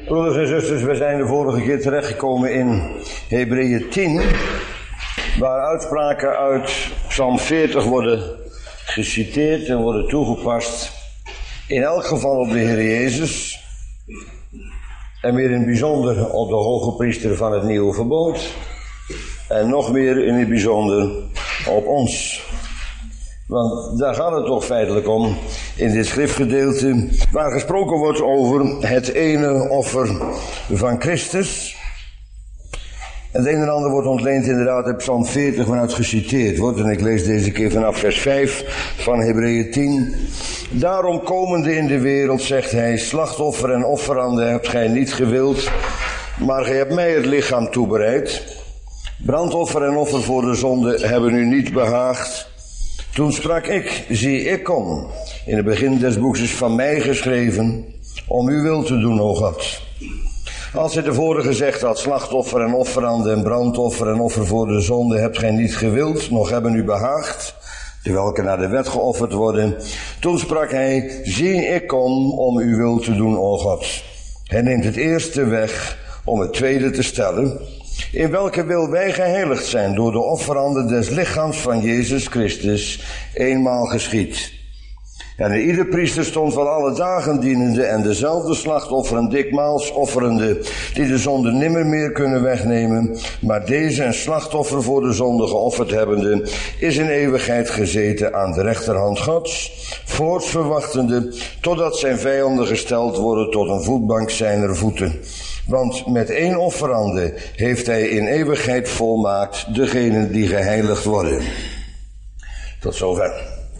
Broeders en zusters, we zijn de vorige keer terechtgekomen in Hebreeën 10, waar uitspraken uit Psalm 40 worden geciteerd en worden toegepast. In elk geval op de Heer Jezus en meer in het bijzonder op de hoge priester van het nieuwe verbond en nog meer in het bijzonder op ons. Want daar gaat het toch feitelijk om in dit schriftgedeelte waar gesproken wordt over het ene offer van Christus. Het een en ander wordt ontleend inderdaad uit Psalm 40 waaruit geciteerd wordt. En ik lees deze keer vanaf vers 5 van Hebreeën 10. Daarom komende in de wereld, zegt hij, slachtoffer en offeranden hebt gij niet gewild, maar gij hebt mij het lichaam toebereid. Brandoffer en offer voor de zonde hebben u niet behaagd. Toen sprak ik, zie ik kom, in het begin des boeks is van mij geschreven, om uw wil te doen, o God. Als hij tevoren gezegd had, slachtoffer en offeranden en brandoffer en offer voor de zonde hebt gij niet gewild, nog hebben u behaagd, terwijl naar de wet geofferd worden. Toen sprak hij, zie ik kom, om uw wil te doen, o God. Hij neemt het eerste weg om het tweede te stellen, in welke wil wij geheiligd zijn door de offeranden des lichaams van Jezus Christus, eenmaal geschied. En ieder priester stond van alle dagen dienende en dezelfde slachtofferen dikmaals offerende, die de zonde nimmer meer kunnen wegnemen, maar deze een slachtoffer voor de zonde geofferd hebbende, is in eeuwigheid gezeten aan de rechterhand Gods, voorts verwachtende, totdat zijn vijanden gesteld worden tot een voetbank zijner voeten. Want met één offerande heeft hij in eeuwigheid volmaakt degenen die geheiligd worden. Tot zover.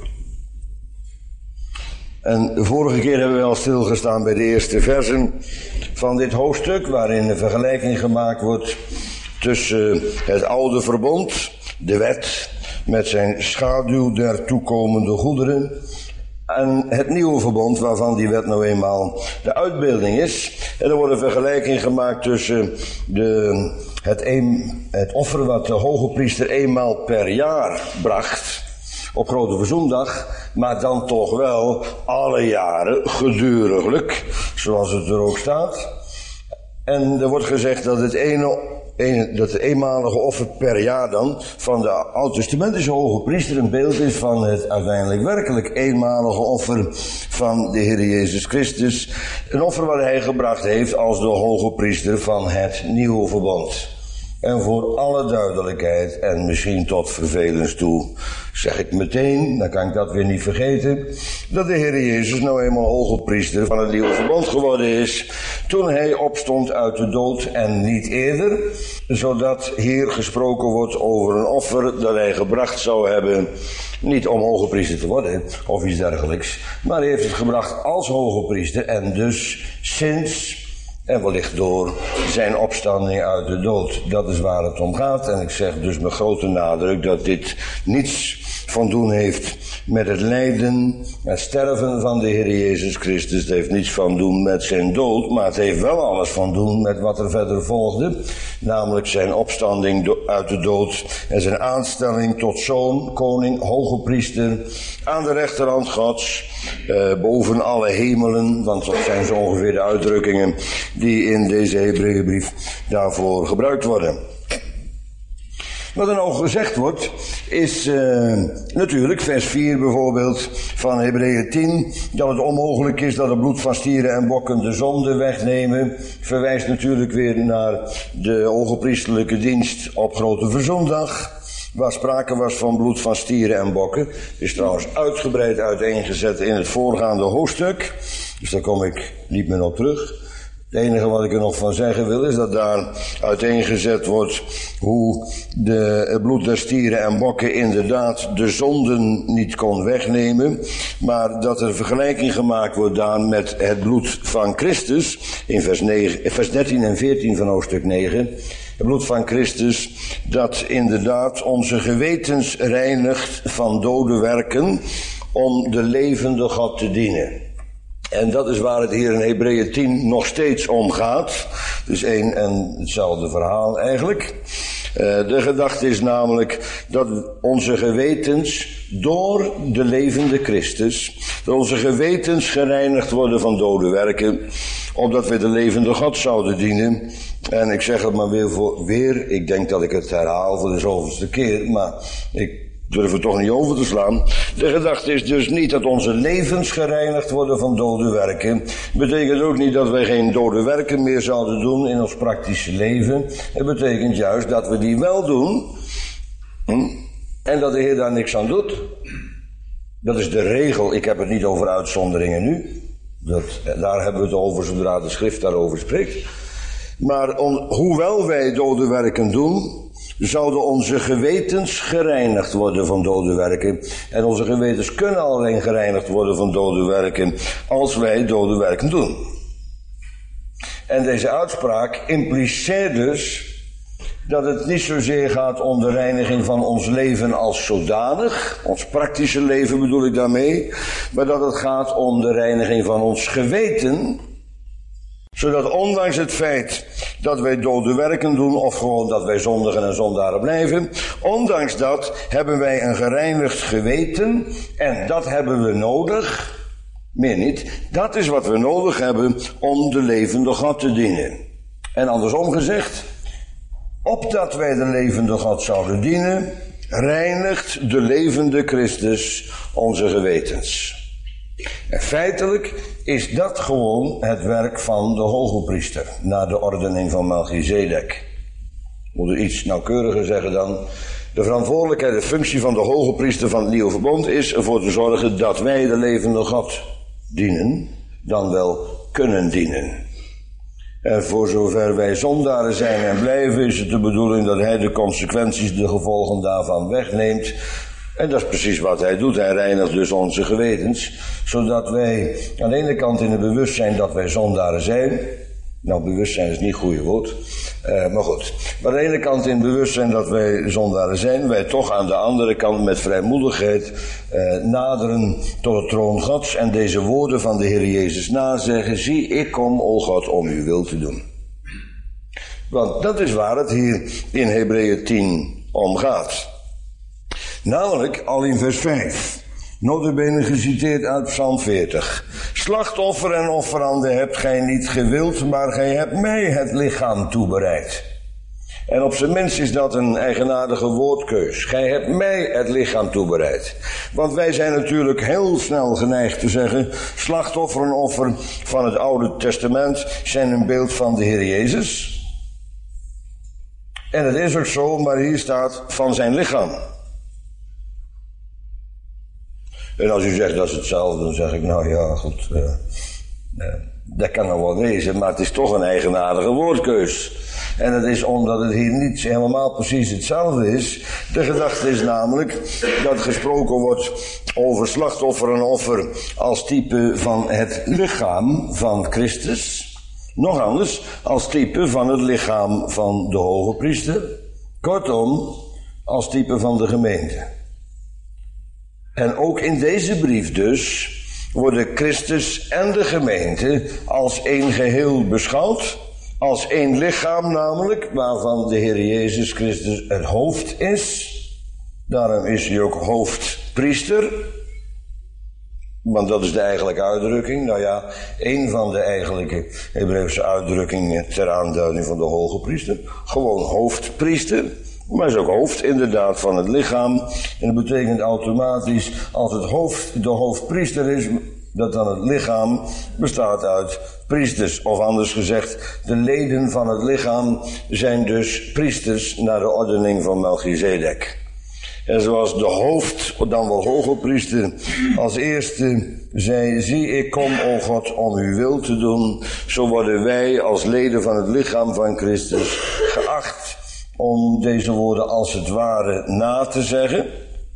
En de vorige keer hebben we al stilgestaan bij de eerste versen van dit hoofdstuk, waarin een vergelijking gemaakt wordt tussen het oude verbond, de wet, met zijn schaduw der toekomende goederen, en het nieuwe verbond, waarvan die wet nou eenmaal de uitbeelding is. En er wordt een vergelijking gemaakt tussen het offer wat de hoge priester eenmaal per jaar bracht, op Grote Verzoendag, maar dan toch wel alle jaren geduriglijk, zoals het er ook staat. En er wordt gezegd dat het eenmalige offer per jaar dan van de oud-testamentische hoge priester een beeld is van het uiteindelijk werkelijk eenmalige offer van de Heer Jezus Christus. Een offer wat hij gebracht heeft als de hoge priester van het nieuwe verbond. En voor alle duidelijkheid en misschien tot vervelens toe zeg ik meteen, dan kan ik dat weer niet vergeten, dat de Heer Jezus nou eenmaal hoge priester van het nieuwe verbond geworden is toen hij opstond uit de dood en niet eerder, zodat hier gesproken wordt over een offer dat hij gebracht zou hebben, niet om hoge priester te worden of iets dergelijks, maar hij heeft het gebracht als hoge priester en dus sinds en wellicht door zijn opstanding uit de dood. Dat is waar het om gaat. En ik zeg dus met grote nadruk dat dit niets van doen heeft met het lijden, het sterven van de Heer Jezus Christus. Het heeft niets van doen met zijn dood, maar het heeft wel alles van doen met wat er verder volgde. Namelijk zijn opstanding uit de dood en zijn aanstelling tot zoon, koning, hoge priester aan de rechterhand Gods, boven alle hemelen, want dat zijn zo ongeveer de uitdrukkingen die in deze Hebreeënbrief daarvoor gebruikt worden. Wat er nou gezegd wordt, is natuurlijk vers 4 bijvoorbeeld van Hebreeën 10, dat het onmogelijk is dat het bloed van stieren en bokken de zonde wegnemen, verwijst natuurlijk weer naar de hogepriesterlijke dienst op Grote Verzoendag, waar sprake was van bloed van stieren en bokken. Is trouwens uitgebreid uiteengezet in het voorgaande hoofdstuk, dus daar kom ik niet meer op terug. Het enige wat ik er nog van zeggen wil is dat daar uiteengezet wordt hoe het bloed der stieren en bokken inderdaad de zonden niet kon wegnemen, maar dat er vergelijking gemaakt wordt daar met het bloed van Christus in vers 13 en 14 van hoofdstuk 9. Het bloed van Christus dat inderdaad onze gewetens reinigt van dode werken om de levende God te dienen. En dat is waar het hier in Hebreeën 10 nog steeds om gaat. Dus één en hetzelfde verhaal eigenlijk. De gedachte is namelijk dat onze gewetens door de levende Christus, dat onze gewetens gereinigd worden van dode werken, opdat wij de levende God zouden dienen. En ik zeg het maar weer, ik denk dat ik het herhaal voor de zoveelste keer, maar ik durf er toch niet over te slaan. De gedachte is dus niet dat onze levens gereinigd worden van dode werken. Betekent ook niet dat wij geen dode werken meer zouden doen in ons praktische leven. Het betekent juist dat we die wel doen. En dat de Heer daar niks aan doet. Dat is de regel. Ik heb het niet over uitzonderingen nu. Daar hebben we het over zodra de schrift daarover spreekt. Maar hoewel wij dode werken doen, zouden onze gewetens gereinigd worden van dode werken. En onze gewetens kunnen alleen gereinigd worden van dode werken als wij dode werken doen. En deze uitspraak impliceert dus dat het niet zozeer gaat om de reiniging van ons leven als zodanig, ons praktische leven bedoel ik daarmee, maar dat het gaat om de reiniging van ons geweten, zodat ondanks het feit dat wij dode werken doen, of gewoon dat wij zondigen en zondaren blijven, ondanks dat hebben wij een gereinigd geweten en dat hebben we nodig, meer niet, dat is wat we nodig hebben om de levende God te dienen. En andersom gezegd, opdat wij de levende God zouden dienen, reinigt de levende Christus onze gewetens. En feitelijk is dat gewoon het werk van de hogepriester, naar de ordening van Melchizedek. Moet er iets nauwkeuriger zeggen dan. De verantwoordelijkheid, de functie van de hogepriester van het nieuwe verbond is ervoor te zorgen dat wij de levende God dienen, dan wel kunnen dienen. En voor zover wij zondaren zijn en blijven, is het de bedoeling dat hij de consequenties, de gevolgen daarvan wegneemt. En dat is precies wat hij doet. Hij reinigt dus onze gewetens, zodat wij aan de ene kant in het bewustzijn dat wij zondaren zijn. Nou, bewustzijn is niet het goede woord, maar goed. Maar aan de ene kant in het bewustzijn dat wij zondaren zijn, wij toch aan de andere kant met vrijmoedigheid naderen tot de troon Gods en deze woorden van de Heer Jezus nazeggen: zie, ik kom, o God, om uw wil te doen. Want dat is waar het hier in Hebreeën 10 om gaat. Namelijk al in vers 5. Nota bene geciteerd uit Psalm 40. Slachtoffer en offerande hebt gij niet gewild, maar gij hebt mij het lichaam toebereid. En op zijn minst is dat een eigenaardige woordkeus. Gij hebt mij het lichaam toebereid. Want wij zijn natuurlijk heel snel geneigd te zeggen: slachtoffer en offer van het Oude Testament zijn een beeld van de Heer Jezus. En het is ook zo, maar hier staat van zijn lichaam. En als u zegt dat is hetzelfde, dan zeg ik, nou ja, goed, dat kan nog wel wezen, maar het is toch een eigenaardige woordkeus. En dat is omdat het hier niet helemaal precies hetzelfde is. De gedachte is namelijk dat gesproken wordt over slachtoffer en offer als type van het lichaam van Christus. Nog anders, als type van het lichaam van de hoge priester. Kortom, als type van de gemeente. En ook in deze brief dus worden Christus en de gemeente als één geheel beschouwd. Als één lichaam namelijk, waarvan de Heer Jezus Christus het hoofd is. Daarom is hij ook hoofdpriester. Want dat is de eigenlijke uitdrukking. Nou ja, één van de eigenlijke Hebreeuwse uitdrukkingen ter aanduiding van de hoge priester. Gewoon hoofdpriester. Maar is ook hoofd inderdaad van het lichaam. En dat betekent automatisch, als het hoofd de hoofdpriester is, dat dan het lichaam bestaat uit priesters. Of anders gezegd, de leden van het lichaam zijn dus priesters naar de ordening van Melchizedek. En zoals de hoofd, dan wel hoge priester, als eerste zei: zie, ik kom, o God, om uw wil te doen. Zo worden wij als leden van het lichaam van Christus geacht om deze woorden als het ware na te zeggen.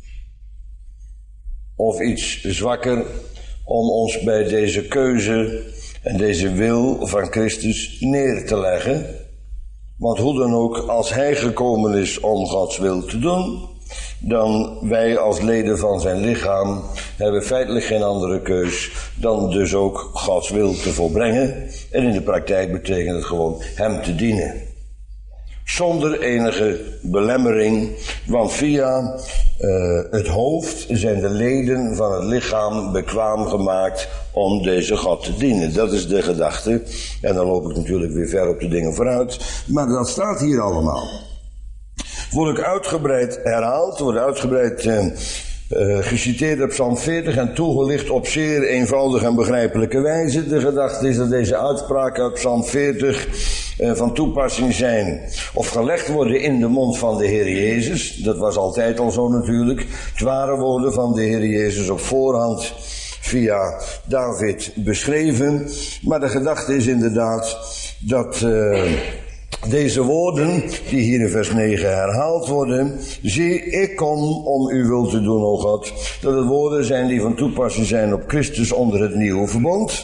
Of iets zwakker, om ons bij deze keuze en deze wil van Christus neer te leggen. Want hoe dan ook, als hij gekomen is om Gods wil te doen, dan wij als leden van zijn lichaam hebben feitelijk geen andere keus dan dus ook Gods wil te volbrengen. En in de praktijk betekent het gewoon hem te dienen. Zonder enige belemmering, want via het hoofd zijn de leden van het lichaam bekwaam gemaakt om deze God te dienen. Dat is de gedachte. En dan loop ik natuurlijk weer ver op de dingen vooruit. Maar dat staat hier allemaal. Wordt ik uitgebreid herhaald, wordt uitgebreid geciteerd op Psalm 40 en toegelicht op zeer eenvoudige en begrijpelijke wijze. De gedachte is dat deze uitspraken uit Psalm 40 van toepassing zijn of gelegd worden in de mond van de Heer Jezus. Dat was altijd al zo natuurlijk. Het waren woorden van de Heer Jezus op voorhand via David beschreven. Maar de gedachte is inderdaad dat deze woorden, die hier in vers 9 herhaald worden, zie, ik kom om uw wil te doen, o God, dat het woorden zijn die van toepassing zijn op Christus onder het nieuwe verbond,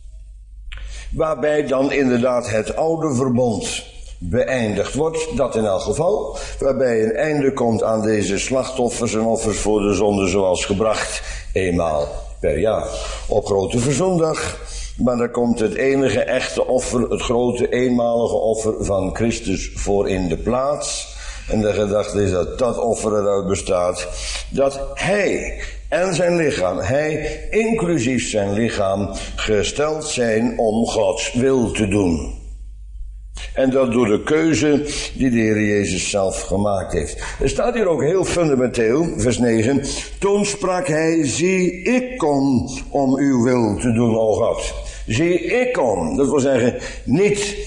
waarbij dan inderdaad het oude verbond beëindigd wordt, dat in elk geval, waarbij een einde komt aan deze slachtoffers en offers voor de zonde zoals gebracht, eenmaal per jaar op Grote Verzoendag. Maar daar komt het enige echte offer, het grote eenmalige offer van Christus voor in de plaats. En de gedachte is dat dat offer eruit bestaat, dat hij en zijn lichaam, hij inclusief zijn lichaam, gesteld zijn om Gods wil te doen. En dat door de keuze die de Heer Jezus zelf gemaakt heeft. Er staat hier ook heel fundamenteel, vers 9. Toen sprak hij, zie, ik kom om uw wil te doen, o God. Zie, ik kom. Dat wil zeggen, niet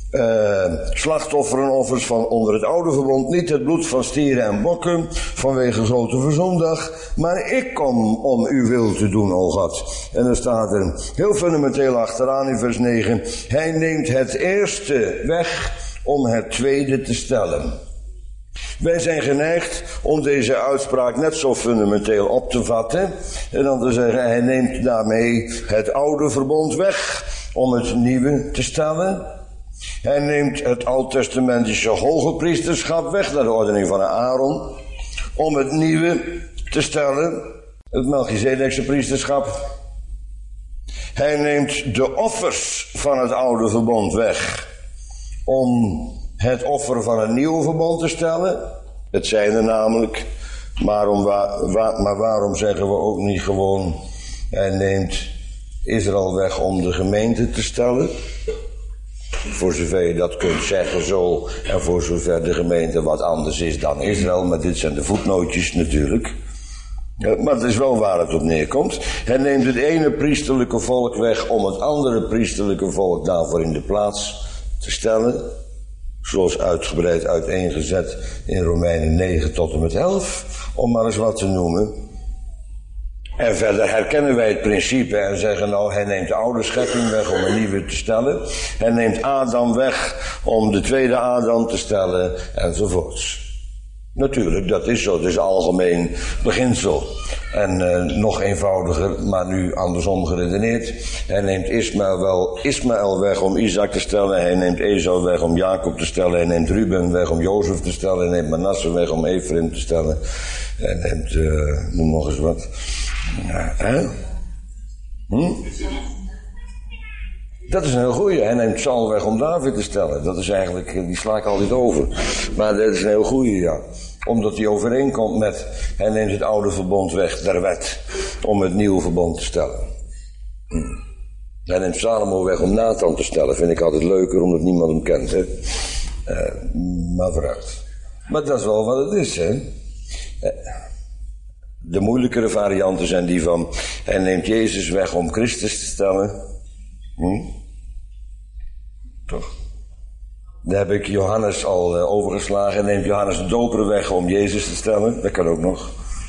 slachtofferen-offers van onder het oude verbond, niet het bloed van stieren en bokken vanwege Grote Verzoendag, maar ik kom om uw wil te doen, o God. En dan staat er heel fundamenteel achteraan in vers 9, hij neemt het eerste weg om het tweede te stellen. Wij zijn geneigd om deze uitspraak net zo fundamenteel op te vatten en dan te zeggen, hij neemt daarmee het oude verbond weg om het nieuwe te stellen. Hij neemt het oud-testamentische hoge priesterschap weg naar de ordening van Aaron om het nieuwe te stellen, het Melchizedekse priesterschap. Hij neemt de offers van het oude verbond weg om het offer van het nieuwe verbond te stellen. Het zijn er namelijk, maar waarom zeggen we ook niet gewoon, hij neemt Israël weg om de gemeente te stellen? Voor zover je dat kunt zeggen zo, en voor zover de gemeente wat anders is dan Israël, maar dit zijn de voetnootjes natuurlijk. Maar het is wel waar het op neerkomt. Hij neemt het ene priesterlijke volk weg om het andere priesterlijke volk daarvoor in de plaats te stellen. Zoals uitgebreid uiteengezet in Romeinen 9 tot en met 11, om maar eens wat te noemen. En verder herkennen wij het principe en zeggen nou, hij neemt de oude schepping weg om een nieuwe te stellen. Hij neemt Adam weg om de tweede Adam te stellen enzovoorts. Natuurlijk, dat is zo, dat is algemeen beginsel. En nog eenvoudiger, maar nu andersom geredeneerd. Hij neemt Ismaël weg om Isaac te stellen. Hij neemt Esau weg om Jacob te stellen. Hij neemt Ruben weg om Jozef te stellen. Hij neemt Manasse weg om Ephraim te stellen. Hij neemt, noem nog eens wat. Dat is een heel goeie. Hij neemt Saul weg om David te stellen. Dat is eigenlijk, die sla ik altijd over. Maar dat is een heel goeie, ja. Omdat hij overeenkomt met, hij neemt het oude verbond weg der wet om het nieuwe verbond te stellen. Hij neemt Salomo weg om Nathan te stellen. Vind ik altijd leuker omdat niemand hem kent, hè. Maar vooruit. Maar dat is wel wat het is, hè. De moeilijkere varianten zijn die van, hij neemt Jezus weg om Christus te stellen. Toch? Daar heb ik Johannes al overgeslagen. Hij neemt Johannes de Doper weg om Jezus te stellen. Dat kan ook nog.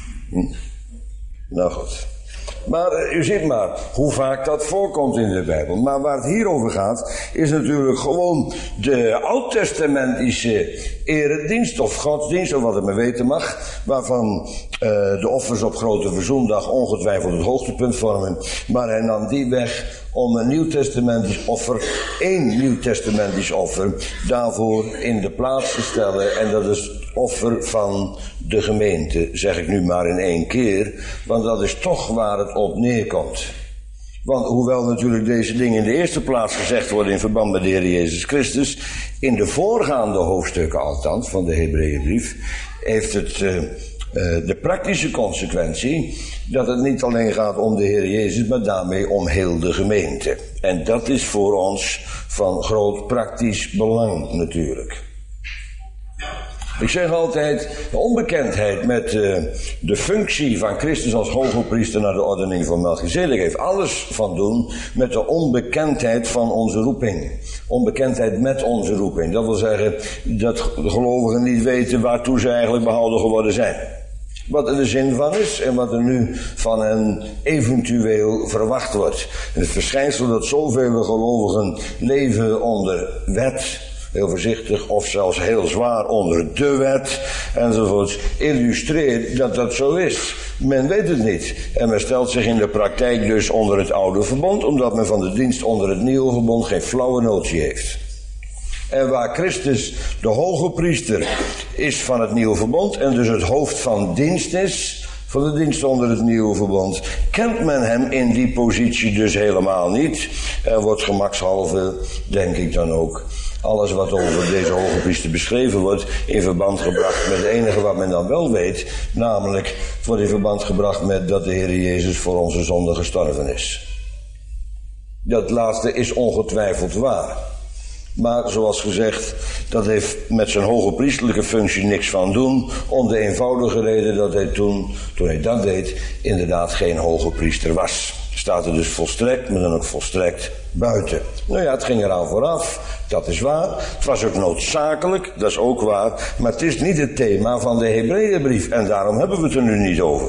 Nou goed. Maar u ziet maar hoe vaak dat voorkomt in de Bijbel. Maar waar het hier over gaat, is natuurlijk gewoon de oud-testamentische eredienst of godsdienst, of wat het maar weten mag, waarvan de offers op Grote Verzoendag ongetwijfeld het hoogtepunt vormen. Maar hij nam die weg om een nieuwtestamentisch offer, één nieuwtestamentisch offer, daarvoor in de plaats te stellen. En dat is het offer van de gemeente, zeg ik nu maar in één keer, want dat is toch waar het op neerkomt. Want hoewel natuurlijk deze dingen in de eerste plaats gezegd worden in verband met de Heer Jezus Christus, in de voorgaande hoofdstukken althans van de Hebreeënbrief, heeft het de praktische consequentie dat het niet alleen gaat om de Heer Jezus, maar daarmee om heel de gemeente. En dat is voor ons van groot praktisch belang natuurlijk. Ik zeg altijd, de onbekendheid met de functie van Christus als hogepriester naar de ordening van Melchizedek heeft alles van doen met de onbekendheid van onze roeping. Onbekendheid met onze roeping. Dat wil zeggen dat de gelovigen niet weten waartoe ze eigenlijk behouden geworden zijn. Wat er de zin van is en wat er nu van hen eventueel verwacht wordt. En het verschijnsel dat zoveel gelovigen leven onder wet, heel voorzichtig of zelfs heel zwaar onder de wet enzovoorts, illustreert dat dat zo is. Men weet het niet en men stelt zich in de praktijk dus onder het oude verbond, omdat men van de dienst onder het nieuwe verbond geen flauwe notie heeft. En waar Christus de hoge priester is van het nieuwe verbond en dus het hoofd van dienst is, van de dienst onder het nieuwe verbond, kent men hem in die positie dus helemaal niet. En wordt gemakshalve, denk ik dan ook, alles wat over deze hoge priester beschreven wordt in verband gebracht met het enige wat men dan wel weet, namelijk wordt in verband gebracht met dat de Heer Jezus voor onze zonde gestorven is. Dat laatste is ongetwijfeld waar. Maar zoals gezegd, dat heeft met zijn hoge priesterlijke functie niks van doen, om de eenvoudige reden dat hij toen hij dat deed, inderdaad geen hoge priester was. Staat er dus volstrekt, maar dan ook volstrekt buiten. Nou ja, het ging eraan vooraf, dat is waar. Het was ook noodzakelijk, dat is ook waar. Maar het is niet het thema van de Hebreeënbrief en daarom hebben we het er nu niet over.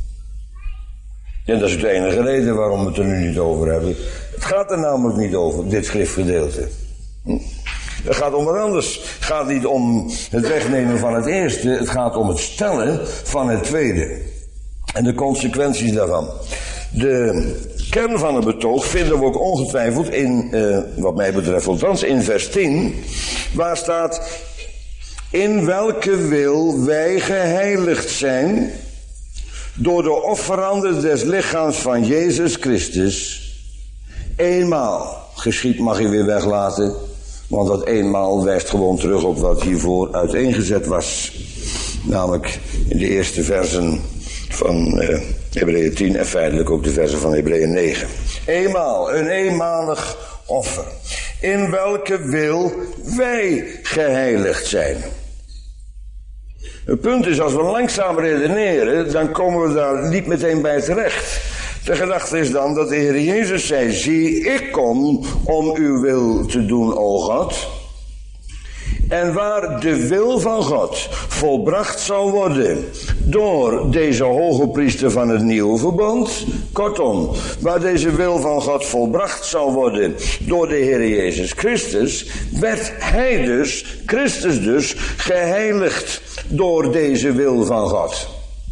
En dat is de enige reden waarom we het er nu niet over hebben. Het gaat er namelijk niet over, dit schriftgedeelte. Het gaat om wat anders. Het gaat niet om het wegnemen van het eerste. Het gaat om het stellen van het tweede. En de consequenties daarvan. De kern van het betoog vinden we ook ongetwijfeld in, wat mij betreft althans, in vers 10. Waar staat, in welke wil wij geheiligd zijn door de offeranden des lichaams van Jezus Christus. Eenmaal. Geschied mag je weer weglaten. Want dat eenmaal wijst gewoon terug op wat hiervoor uiteengezet was. Namelijk in de eerste versen van Hebreeën 10 en feitelijk ook de versen van Hebreeën 9. Eenmaal, een eenmalig offer. In welke wil wij geheiligd zijn. Het punt is, als we langzaam redeneren, dan komen we daar niet meteen bij terecht. De gedachte is dan dat de Heer Jezus zei, zie, ik kom om uw wil te doen, o God. En waar de wil van God volbracht zal worden door deze hoge priester van het nieuwe verbond. Kortom, waar deze wil van God volbracht zal worden door de Heer Jezus Christus, werd hij dus, Christus dus, geheiligd door deze wil van God.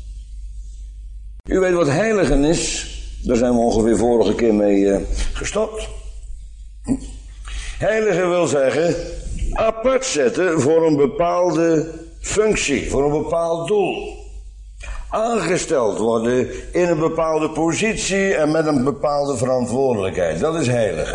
U weet wat heiligen is. Daar zijn we ongeveer vorige keer mee gestopt. Heilige wil zeggen apart zetten voor een bepaalde functie, voor een bepaald doel. Aangesteld worden in een bepaalde positie en met een bepaalde verantwoordelijkheid. Dat is heilige.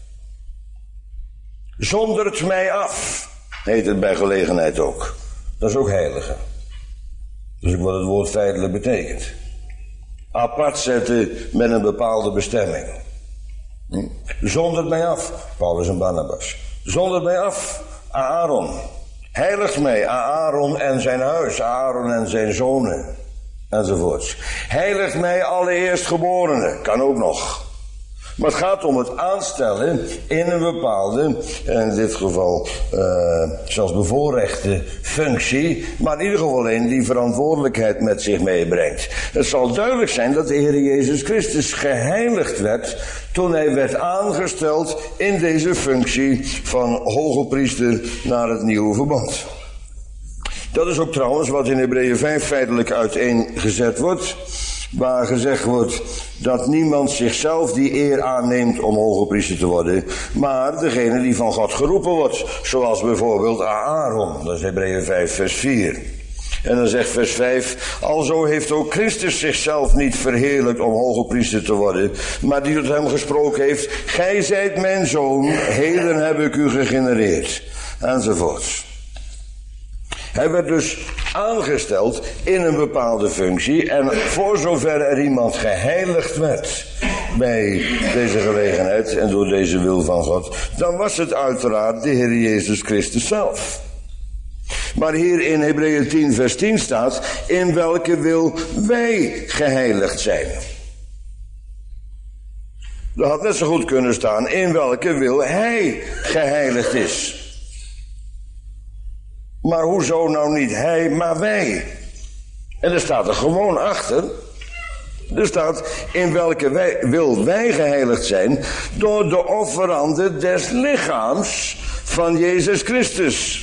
Zondert mij af, heet het bij gelegenheid ook. Dat is ook heilige. Dat is ook wat het woord feitelijk betekent. Apart zetten met een bepaalde bestemming. Zondert mij af, Paulus en Barnabas. Zondert mij af, Aaron. Heiligt mij, Aaron en zijn huis, Aaron en zijn zonen, enzovoorts. Heiligt mij alle eerstgeborenen, kan ook nog. Maar het gaat om het aanstellen in een bepaalde, in dit geval zelfs bevoorrechte functie, maar in ieder geval een die verantwoordelijkheid met zich meebrengt. Het zal duidelijk zijn dat de Heer Jezus Christus geheiligd werd toen hij werd aangesteld in deze functie van hoge priester naar het nieuwe verbond. Dat is ook trouwens wat in Hebreeën 5 feitelijk uiteengezet wordt. Waar gezegd wordt dat niemand zichzelf die eer aanneemt om hoge priester te worden, maar degene die van God geroepen wordt. Zoals bijvoorbeeld Aaron, dat is Hebreeën 5 vers 4. En dan zegt vers 5, alzo heeft ook Christus zichzelf niet verheerlijkt om hoge priester te worden, maar die tot hem gesproken heeft, gij zijt mijn zoon, heden heb ik u gegenereerd, enzovoorts. Hij werd dus aangesteld in een bepaalde functie en voor zover er iemand geheiligd werd bij deze gelegenheid en door deze wil van God, dan was het uiteraard de Heer Jezus Christus zelf. Maar hier in Hebreeën 10 vers 10 staat, in welke wil wij geheiligd zijn. Dat had net zo goed kunnen staan, in welke wil hij geheiligd is. Maar hoezo nou niet hij, maar wij? En er staat er gewoon achter. Er staat, in welke wil wij geheiligd zijn, door de offerande des lichaams van Jezus Christus.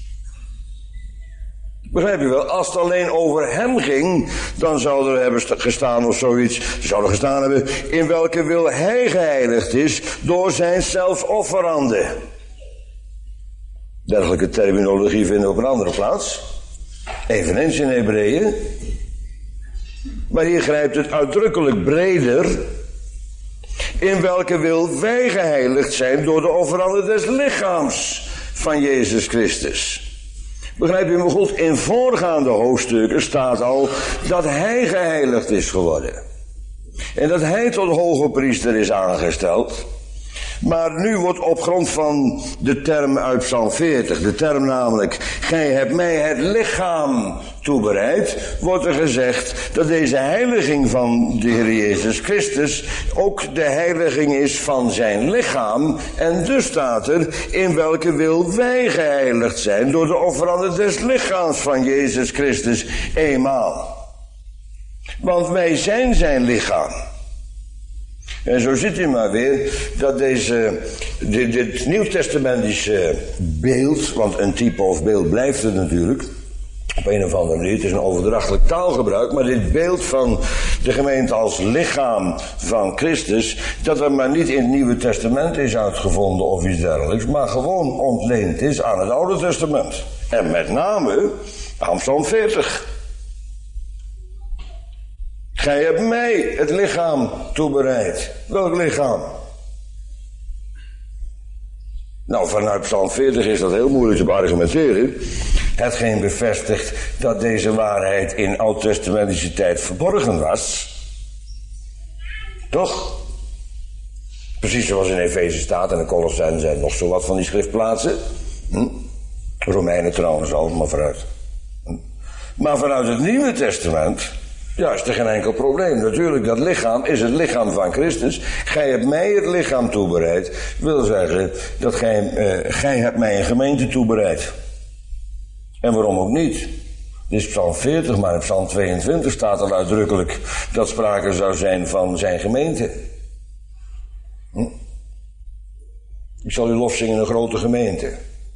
Begrijp je wel? Als het alleen over hem ging, dan zou er hebben gestaan of zoiets. Zou er gestaan hebben, in welke wil hij geheiligd is, door zijn zelfofferande. Dergelijke terminologie vinden we op een andere plaats. Eveneens in Hebreeën. Maar hier grijpt het uitdrukkelijk breder. In welke wil wij geheiligd zijn door de offerande des lichaams van Jezus Christus. Begrijp je me goed? In voorgaande hoofdstukken staat al dat hij geheiligd is geworden. En dat hij tot hoge priester is aangesteld. Maar nu wordt op grond van de term uit Psalm 40, de term namelijk, gij hebt mij het lichaam toebereid, wordt er gezegd dat deze heiliging van de Heer Jezus Christus ook de heiliging is van zijn lichaam. En dus staat er, in welke wil wij geheiligd zijn door de offerande des lichaams van Jezus Christus eenmaal. Want wij zijn zijn lichaam. En zo ziet u maar weer dat dit nieuwtestamentische beeld, want een type of beeld blijft het natuurlijk, op een of andere manier, het is een overdrachtelijk taalgebruik, maar dit beeld van de gemeente als lichaam van Christus, dat er maar niet in het Nieuwe Testament is uitgevonden of iets dergelijks, maar gewoon ontleend is aan het Oude Testament. En met name aan Psalm 40. Gij hebt mij het lichaam toebereid. Welk lichaam? Nou, vanuit Psalm 40 is dat heel moeilijk te argumenteren. Hetgeen bevestigt dat deze waarheid in oud-testamentische tijd verborgen was. Toch? Precies zoals in Efeze staat en de Colossenzen zijn nog zo wat van die schriftplaatsen. Romeinen trouwens ook, maar vooruit. Maar vanuit het Nieuwe Testament, ja, is er geen enkel probleem. Natuurlijk, dat lichaam is het lichaam van Christus. Gij hebt mij het lichaam toebereid. Wil zeggen dat gij hebt mij een gemeente toebereid. En waarom ook niet? Dit is Psalm 40, maar in Psalm 22 staat er uitdrukkelijk dat sprake zou zijn van zijn gemeente. Ik zal u lof zingen in een grote gemeente.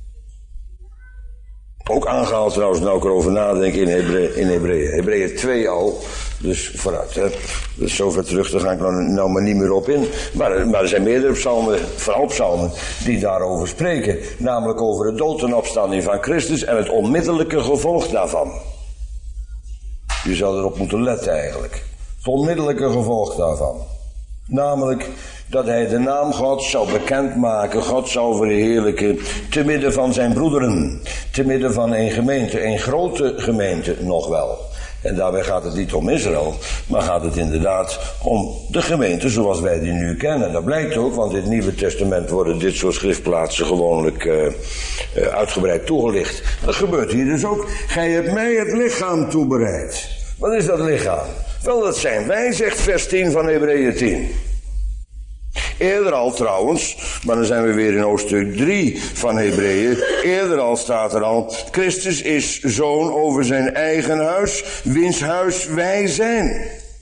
Ook aangehaald trouwens, nou ik erover nadenken in Hebreeën. Hebreeën 2 al, dus vooruit. Hè. Dus zover terug, daar ga ik nou maar niet meer op in. Maar er zijn meerdere psalmen, vooral psalmen, die daarover spreken. Namelijk over de dood en opstanding van Christus en het onmiddellijke gevolg daarvan. Je zou erop moeten letten eigenlijk. Het onmiddellijke gevolg daarvan. Namelijk dat hij de naam Gods zou bekendmaken, God zou verheerlijken, te midden van zijn broederen, te midden van een gemeente, een grote gemeente nog wel. En daarbij gaat het niet om Israël, maar gaat het inderdaad om de gemeente zoals wij die nu kennen. Dat blijkt ook, want in het Nieuwe Testament worden dit soort schriftplaatsen gewoonlijk uitgebreid toegelicht. Dat gebeurt hier dus ook. Gij hebt mij het lichaam toebereid. Wat is dat lichaam? Wel, dat zijn wij, zegt vers 10 van Hebreeën 10. Eerder al trouwens, maar dan zijn we weer in hoofdstuk 3 van Hebreeën. Eerder al staat er al, Christus is zoon over zijn eigen huis, wiens huis wij zijn.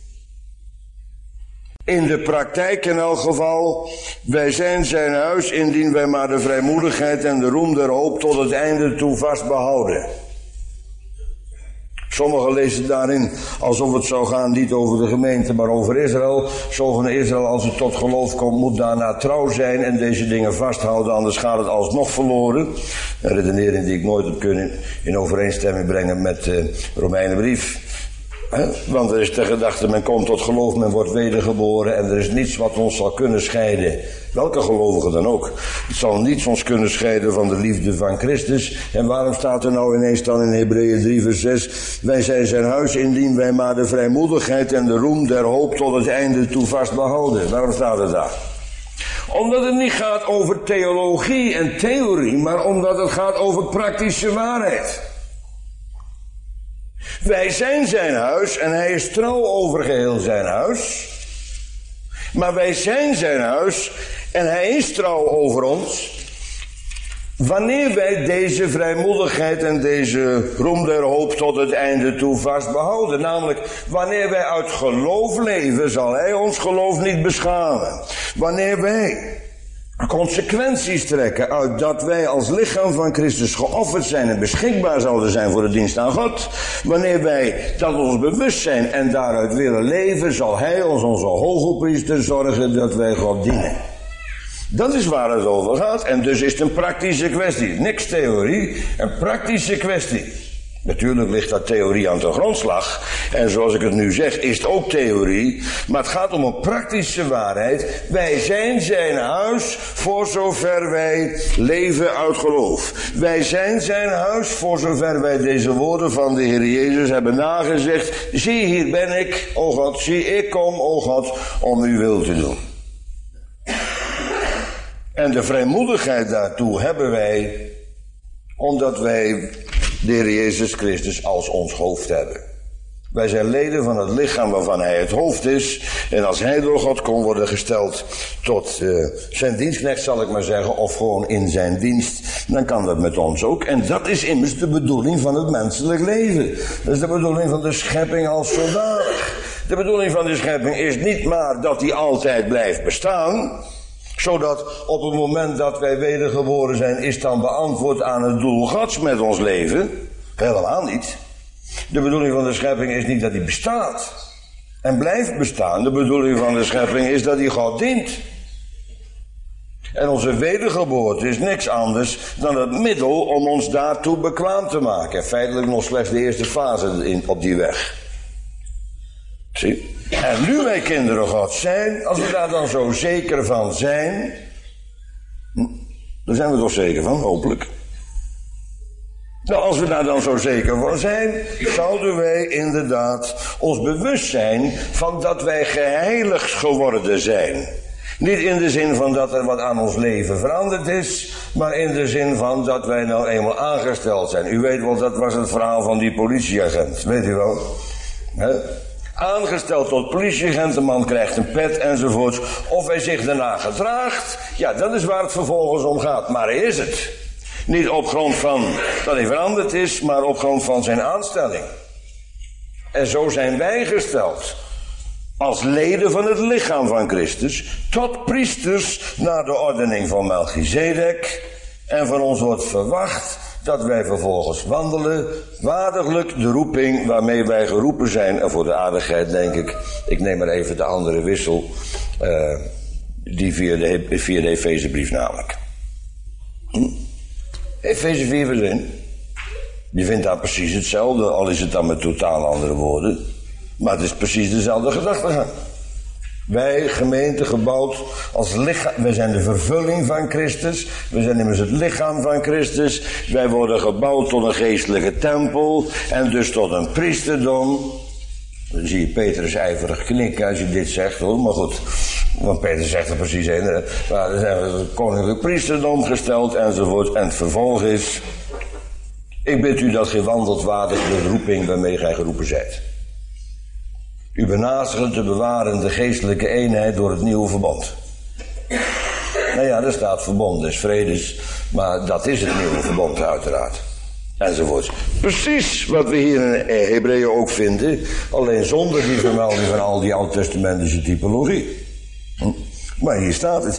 In de praktijk in elk geval, wij zijn zijn huis, indien wij maar de vrijmoedigheid en de roem der hoop tot het einde toe vastbehouden. Sommigen lezen daarin alsof het zou gaan niet over de gemeente, maar over Israël. Zo van Israël, als het tot geloof komt, moet daarna trouw zijn en deze dingen vasthouden, anders gaat het alsnog verloren. Een redenering die ik nooit heb kunnen in overeenstemming brengen met de Romeinenbrief. Want er is de gedachte, men komt tot geloof, men wordt wedergeboren en er is niets wat ons zal kunnen scheiden. Welke gelovigen dan ook. Het zal niets ons kunnen scheiden van de liefde van Christus. En waarom staat er nou ineens dan in Hebreeën 3 vers 6... wij zijn zijn huis indien wij maar de vrijmoedigheid en de roem der hoop tot het einde toe vast behouden. Waarom staat het daar? Omdat het niet gaat over theologie en theorie, maar omdat het gaat over praktische waarheid. Wij zijn zijn huis en hij is trouw over geheel zijn huis. Maar wij zijn zijn huis en hij is trouw over ons. Wanneer wij deze vrijmoedigheid en deze roem der hoop tot het einde toe vast behouden. Namelijk, wanneer wij uit geloof leven, zal hij ons geloof niet beschamen. Wanneer wij consequenties trekken uit dat wij als lichaam van Christus geofferd zijn en beschikbaar zouden zijn voor de dienst aan God. Wanneer wij dat ons bewust zijn en daaruit willen leven, zal hij ons, onze hoge priester, zorgen dat wij God dienen. Dat is waar het over gaat en dus is het een praktische kwestie. Niks theorie, een praktische kwestie. Natuurlijk ligt dat theorie aan de grondslag. En zoals ik het nu zeg, is het ook theorie. Maar het gaat om een praktische waarheid. Wij zijn zijn huis voor zover wij leven uit geloof. Wij zijn zijn huis voor zover wij deze woorden van de Heer Jezus hebben nagezegd. Zie, hier ben ik, o God. Zie, ik kom, o God, om uw wil te doen. En de vrijmoedigheid daartoe hebben wij, omdat wij de Heer Jezus Christus als ons hoofd hebben. Wij zijn leden van het lichaam waarvan hij het hoofd is. En als hij door God kon worden gesteld tot zijn dienstknecht, zal ik maar zeggen, of gewoon in zijn dienst, dan kan dat met ons ook. En dat is immers de bedoeling van het menselijk leven. Dat is de bedoeling van de schepping als zodanig. De bedoeling van de schepping is niet maar dat die altijd blijft bestaan, zodat op het moment dat wij wedergeboren zijn, is dan beantwoord aan het doel Gods met ons leven. Helemaal niet. De bedoeling van de schepping is niet dat hij bestaat en blijft bestaan. De bedoeling van de schepping is dat hij God dient. En onze wedergeboorte is niks anders dan het middel om ons daartoe bekwaam te maken. Feitelijk nog slechts de eerste fase op die weg. Zie? En nu wij kinderen Gods zijn, als we daar dan zo zeker van zijn, daar zijn we toch zeker van, hopelijk. Nou, als we daar dan zo zeker van zijn, zouden wij inderdaad ons bewust zijn van dat wij geheiligd geworden zijn. Niet in de zin van dat er wat aan ons leven veranderd is, maar in de zin van dat wij nou eenmaal aangesteld zijn. U weet wel, dat was het verhaal van die politieagent, weet u wel? Aangesteld tot politieagent, de man krijgt een pet enzovoort. Of hij zich daarna gedraagt, ja, dat is waar het vervolgens om gaat. Maar hij is het. Niet op grond van dat hij veranderd is, maar op grond van zijn aanstelling. En zo zijn wij gesteld, als leden van het lichaam van Christus, tot priesters naar de ordening van Melchizedek. En van ons wordt verwacht dat wij vervolgens wandelen, waardiglijk de roeping waarmee wij geroepen zijn. En voor de aardigheid denk ik neem maar even de andere wissel, die via de Efezebrief namelijk. Efeze 4 vers 1. Je vindt daar precies hetzelfde, al is het dan met totaal andere woorden. Maar het is precies dezelfde gedachtegang. Wij, gemeente, gebouwd als lichaam, wij zijn de vervulling van Christus. We zijn immers het lichaam van Christus. Wij worden gebouwd tot een geestelijke tempel en dus tot een priesterdom. Dan zie je Petrus ijverig knikken als je dit zegt, hoor. Maar goed, want Petrus zegt er precies een. Maar dan zijn we het koninklijk priesterdom gesteld enzovoort. En het vervolg is: ik bid u dat gij wandelt waardig de roeping waarmee gij geroepen zijt. U benadert te bewaren de geestelijke eenheid door het nieuwe verbond. Nou ja, er staat verbond des vredes, maar dat is het nieuwe verbond uiteraard. Enzovoort. Precies wat we hier in Hebreeën ook vinden, alleen zonder die vermelding van al die oud-testamentische typologie. Maar hier staat het: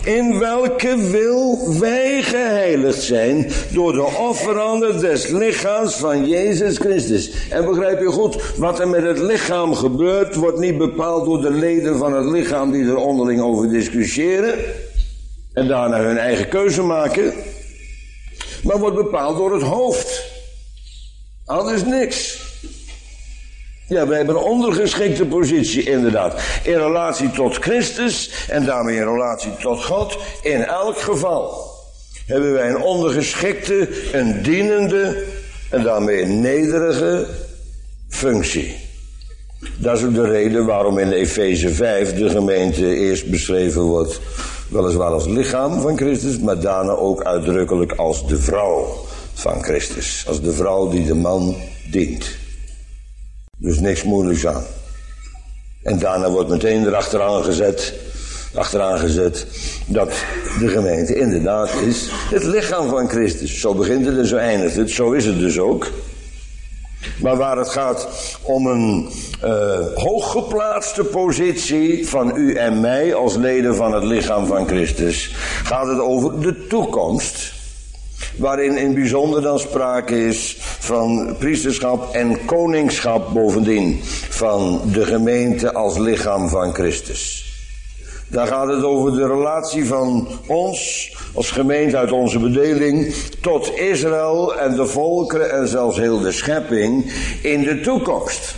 In welke wil wij geheiligd zijn door de offeranden des lichaams van Jezus Christus. En begrijp je goed, wat er met het lichaam gebeurt, wordt niet bepaald door de leden van het lichaam die er onderling over discussiëren en daarna hun eigen keuze maken, maar wordt bepaald door het hoofd. Anders niks. Ja, wij hebben een ondergeschikte positie inderdaad. In relatie tot Christus en daarmee in relatie tot God. In elk geval hebben wij een ondergeschikte, een dienende en daarmee een nederige functie. Dat is ook de reden waarom in Efeze 5 de gemeente eerst beschreven wordt, weliswaar als lichaam van Christus, maar daarna ook uitdrukkelijk als de vrouw van Christus. Als de vrouw die de man dient. Dus niks moeilijks aan. En daarna wordt meteen erachteraan gezet dat de gemeente inderdaad is het lichaam van Christus. Zo begint het en zo eindigt het. Zo is het dus ook. Maar waar het gaat om een hooggeplaatste positie van u en mij als leden van het lichaam van Christus, gaat het over de toekomst. Waarin in bijzonder dan sprake is van priesterschap en koningschap bovendien van de gemeente als lichaam van Christus. Daar gaat het over de relatie van ons als gemeente uit onze bedeling tot Israël en de volkeren en zelfs heel de schepping in de toekomst.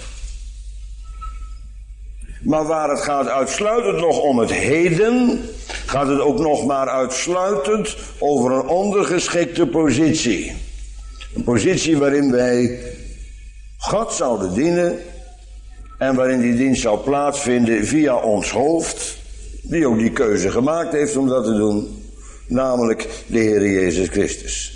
Maar waar het gaat uitsluitend nog om het heden, gaat het ook nog maar uitsluitend over een ondergeschikte positie. Een positie waarin wij God zouden dienen en waarin die dienst zou plaatsvinden via ons hoofd, die ook die keuze gemaakt heeft om dat te doen, namelijk de Heer Jezus Christus.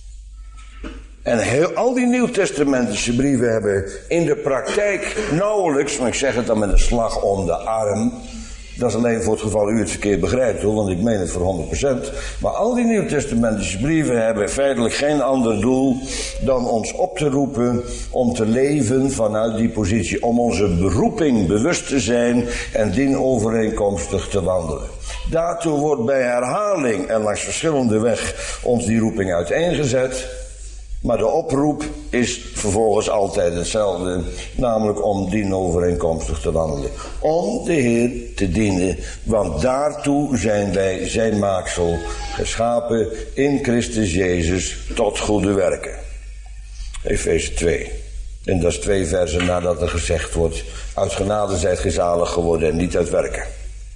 En al die Nieuwtestamentische brieven hebben in de praktijk nauwelijks, maar ik zeg het dan met een slag om de arm, dat is alleen voor het geval u het verkeerd begrijpt hoor, want ik meen het voor 100%. Maar al die Nieuwtestamentische brieven hebben feitelijk geen ander doel dan ons op te roepen om te leven vanuit die positie. Om onze beroeping bewust te zijn en dienovereenkomstig te wandelen. Daartoe wordt bij herhaling en langs verschillende weg ons die roeping uiteengezet. Maar de oproep is vervolgens altijd hetzelfde, namelijk om dienovereenkomstig te wandelen. Om de Heer te dienen, want daartoe zijn wij zijn maaksel geschapen in Christus Jezus tot goede werken. Efeze 2. En dat is 2 versen nadat er gezegd wordt, uit genade zijt ge zalig geworden en niet uit werken.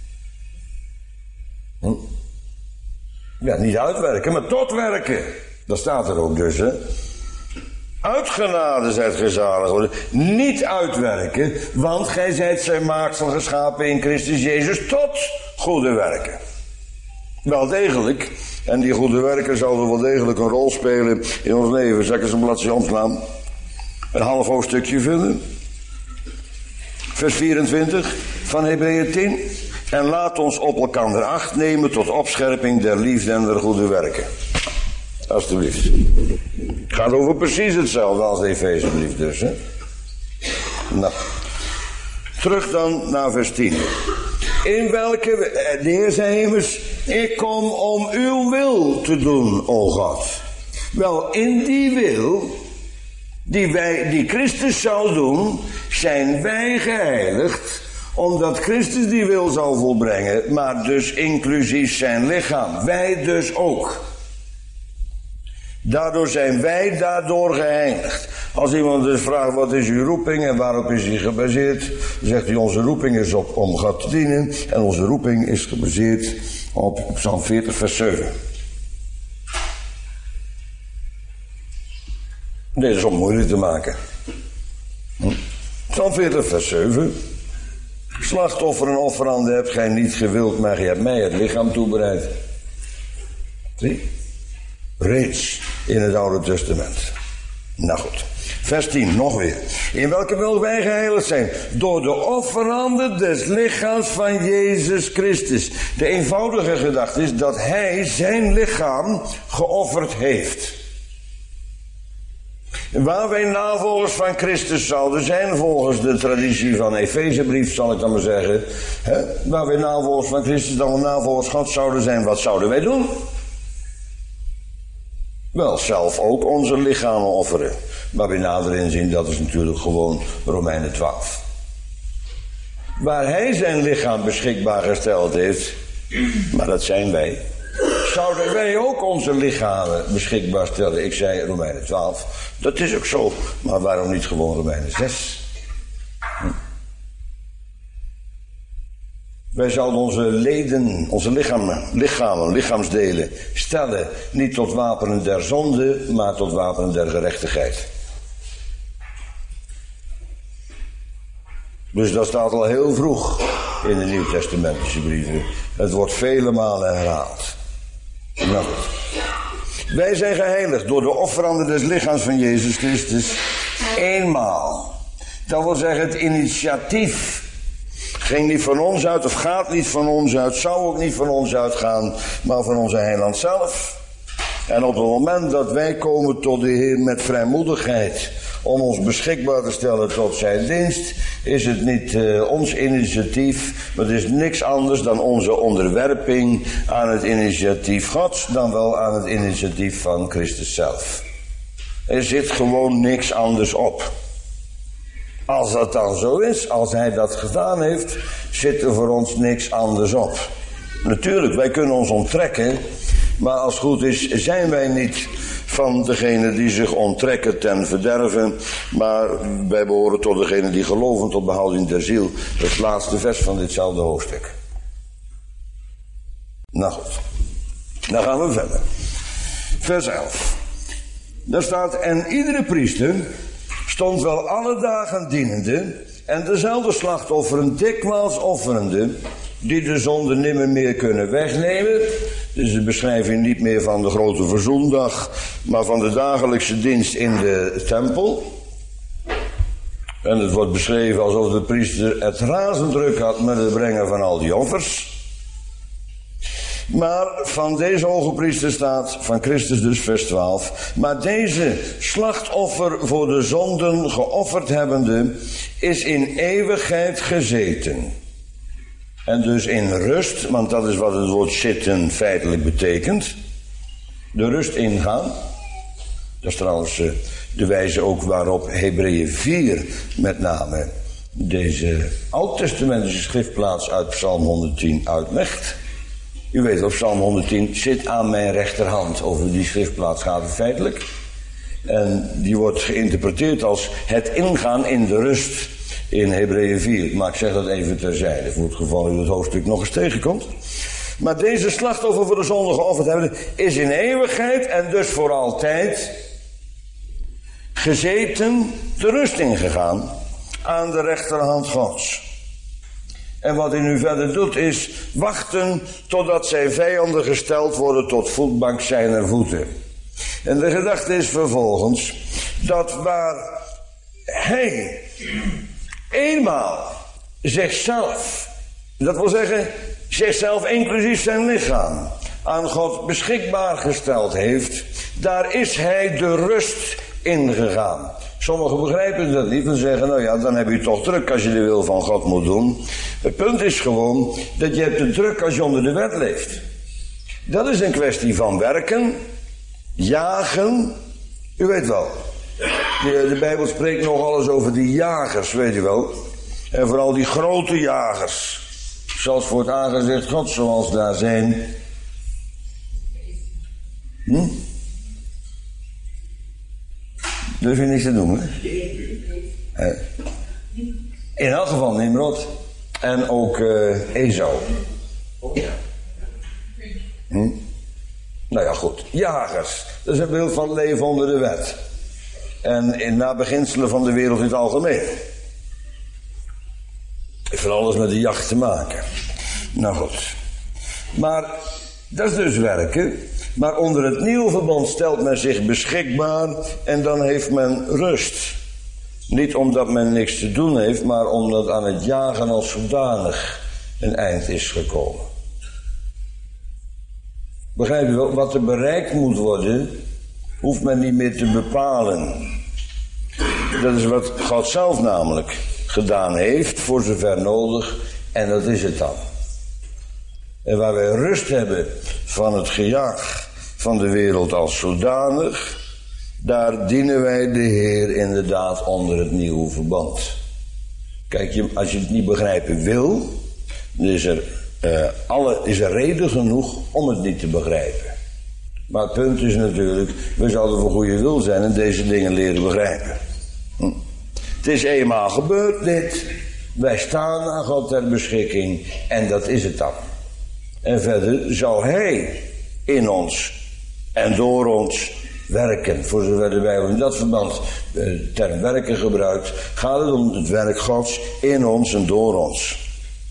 Ja, niet uitwerken, maar tot werken. Dat staat er ook dus, hè. Uit genade zijt ge zalig geworden. Niet uitwerken, want gij zijt zijn maaksel geschapen in Christus Jezus tot goede werken. Wel degelijk, en die goede werken zouden wel degelijk een rol spelen in ons leven. Zal ik eens een bladzijde omslaan? Een half hoofdstukje vullen. Vers 24 van Hebreeën 10. En laat ons op elkander acht nemen tot opscherping der liefde en der goede werken. Alsjeblieft. Het gaat over precies hetzelfde als de Efezebrief dus, hè. Nou. Terug dan naar vers 10. In welke, de Heer zei immers, ik kom om uw wil te doen, o God. Wel, in die wil, die Christus zou doen, zijn wij geheiligd, omdat Christus die wil zou volbrengen, maar dus inclusief zijn lichaam. Wij dus ook. Daardoor zijn wij daardoor geheiligd. Als iemand dus vraagt wat is uw roeping en waarop is die gebaseerd, dan zegt hij onze roeping is om God te dienen en onze roeping is gebaseerd op Psalm 40 vers 7. Dit is om moeilijk te maken. Psalm 40 vers 7. Slachtoffer en offerande hebt gij niet gewild, maar gij hebt mij het lichaam toebereid. Zie? Reeds in het Oude Testament. Nou goed. Vers 10, nog weer. In welke wil wij geheiligd zijn? Door de offeranden des lichaams van Jezus Christus. De eenvoudige gedachte is dat hij zijn lichaam geofferd heeft. Waar wij navolgers van Christus zouden zijn, volgens de traditie van Efezebrief, zal ik dan maar zeggen. Waar wij navolgers van Christus dan we navolgers God zouden zijn, wat zouden wij doen? Wel, zelf ook onze lichamen offeren. Maar bij nader inzien, dat is natuurlijk gewoon Romeinen 12. Waar hij zijn lichaam beschikbaar gesteld heeft, maar dat zijn wij, zouden wij ook onze lichamen beschikbaar stellen. Ik zei Romeinen 12, dat is ook zo, maar waarom niet gewoon Romeinen 6? Wij zouden onze leden, onze lichaamsdelen stellen, niet tot wapenen der zonde, maar tot wapenen der gerechtigheid. Dus dat staat al heel vroeg in de Nieuwtestamentische brieven. Het wordt vele malen herhaald. Nou goed. Wij zijn geheiligd door de offeranden des lichaams van Jezus Christus eenmaal. Dat wil zeggen, het initiatief ging niet van ons uit of gaat niet van ons uit, zou ook niet van ons uitgaan, maar van onze heiland zelf. En op het moment dat wij komen tot de Heer met vrijmoedigheid om ons beschikbaar te stellen tot zijn dienst, is het niet ons initiatief, maar het is niks anders dan onze onderwerping aan het initiatief Gods, dan wel aan het initiatief van Christus zelf. Er zit gewoon niks anders op. Als dat dan zo is, als hij dat gedaan heeft, zit er voor ons niks anders op. Natuurlijk, wij kunnen ons onttrekken, maar als het goed is, zijn wij niet van degenen die zich onttrekken ten verderven, maar wij behoren tot degenen die geloven tot behouding der ziel. Dat is het laatste vers van ditzelfde hoofdstuk. Nou goed, dan gaan we verder. Vers 11. Daar staat, en iedere priester stond wel alle dagen dienende en dezelfde slachtofferen dikwijls offerende, die de zonde nimmer meer kunnen wegnemen. Dus de beschrijving niet meer van de grote verzoendag, maar van de dagelijkse dienst in de tempel. En het wordt beschreven alsof de priester het razend druk had met het brengen van al die offers. Maar van deze hoge priester staat, van Christus dus, vers 12. Maar deze slachtoffer voor de zonden geofferd hebbende, is in eeuwigheid gezeten. En dus in rust, want dat is wat het woord zitten feitelijk betekent. De rust ingaan. Dat is trouwens de wijze ook waarop Hebreeën 4 met name deze oud-testamentische schriftplaats uit Psalm 110 uitlegt. U weet op Psalm 110, zit aan mijn rechterhand. Over die schriftplaats gaat het feitelijk. En die wordt geïnterpreteerd als het ingaan in de rust in Hebreeën 4. Maar ik zeg dat even terzijde, voor het geval u het hoofdstuk nog eens tegenkomt. Maar deze slachtoffer voor de zonde geofferd hebben, is in eeuwigheid en dus voor altijd gezeten de rust ingegaan aan de rechterhand Gods. En wat hij nu verder doet is wachten totdat zijn vijanden gesteld worden tot voetbank zijner voeten. En de gedachte is vervolgens dat waar hij eenmaal zichzelf, dat wil zeggen zichzelf inclusief zijn lichaam, aan God beschikbaar gesteld heeft, daar is hij de rust ingegaan. Sommigen begrijpen dat niet en zeggen, nou ja, dan heb je toch druk als je de wil van God moet doen. Het punt is gewoon dat je hebt de druk als je onder de wet leeft. Dat is een kwestie van werken, jagen, u weet wel. De Bijbel spreekt nog alles over die jagers, weet u wel. En vooral die grote jagers, zoals voor het aangezicht God, zoals daar zijn. Durf je niks te noemen? In elk geval Nimrod. En ook Esau. Nou ja, goed. Jagers. Dat is een beeld van het leven onder de wet. En in nabeginselen van de wereld in het algemeen. Heeft van alles met de jacht te maken. Nou goed. Maar dat is dus werken. Maar onder het nieuwe verbond stelt men zich beschikbaar en dan heeft men rust. Niet omdat men niks te doen heeft, maar omdat aan het jagen als zodanig een eind is gekomen. Begrijp je wel, wat er bereikt moet worden, hoeft men niet meer te bepalen. Dat is wat God zelf namelijk gedaan heeft, voor zover nodig, en dat is het dan. En waar wij rust hebben van het gejaag van de wereld als zodanig, daar dienen wij de Heer inderdaad onder het nieuwe verband. Kijk, als je het niet begrijpen wil, dan is er reden genoeg om het niet te begrijpen. Maar het punt is natuurlijk, we zouden voor goede wil zijn en deze dingen leren begrijpen. Het is eenmaal gebeurd dit. Wij staan aan God ter beschikking en dat is het dan. En verder zal Hij in ons en door ons werken. Voor zover de Bijbel in dat verband de term werken gebruikt, gaat het om het werk Gods in ons en door ons.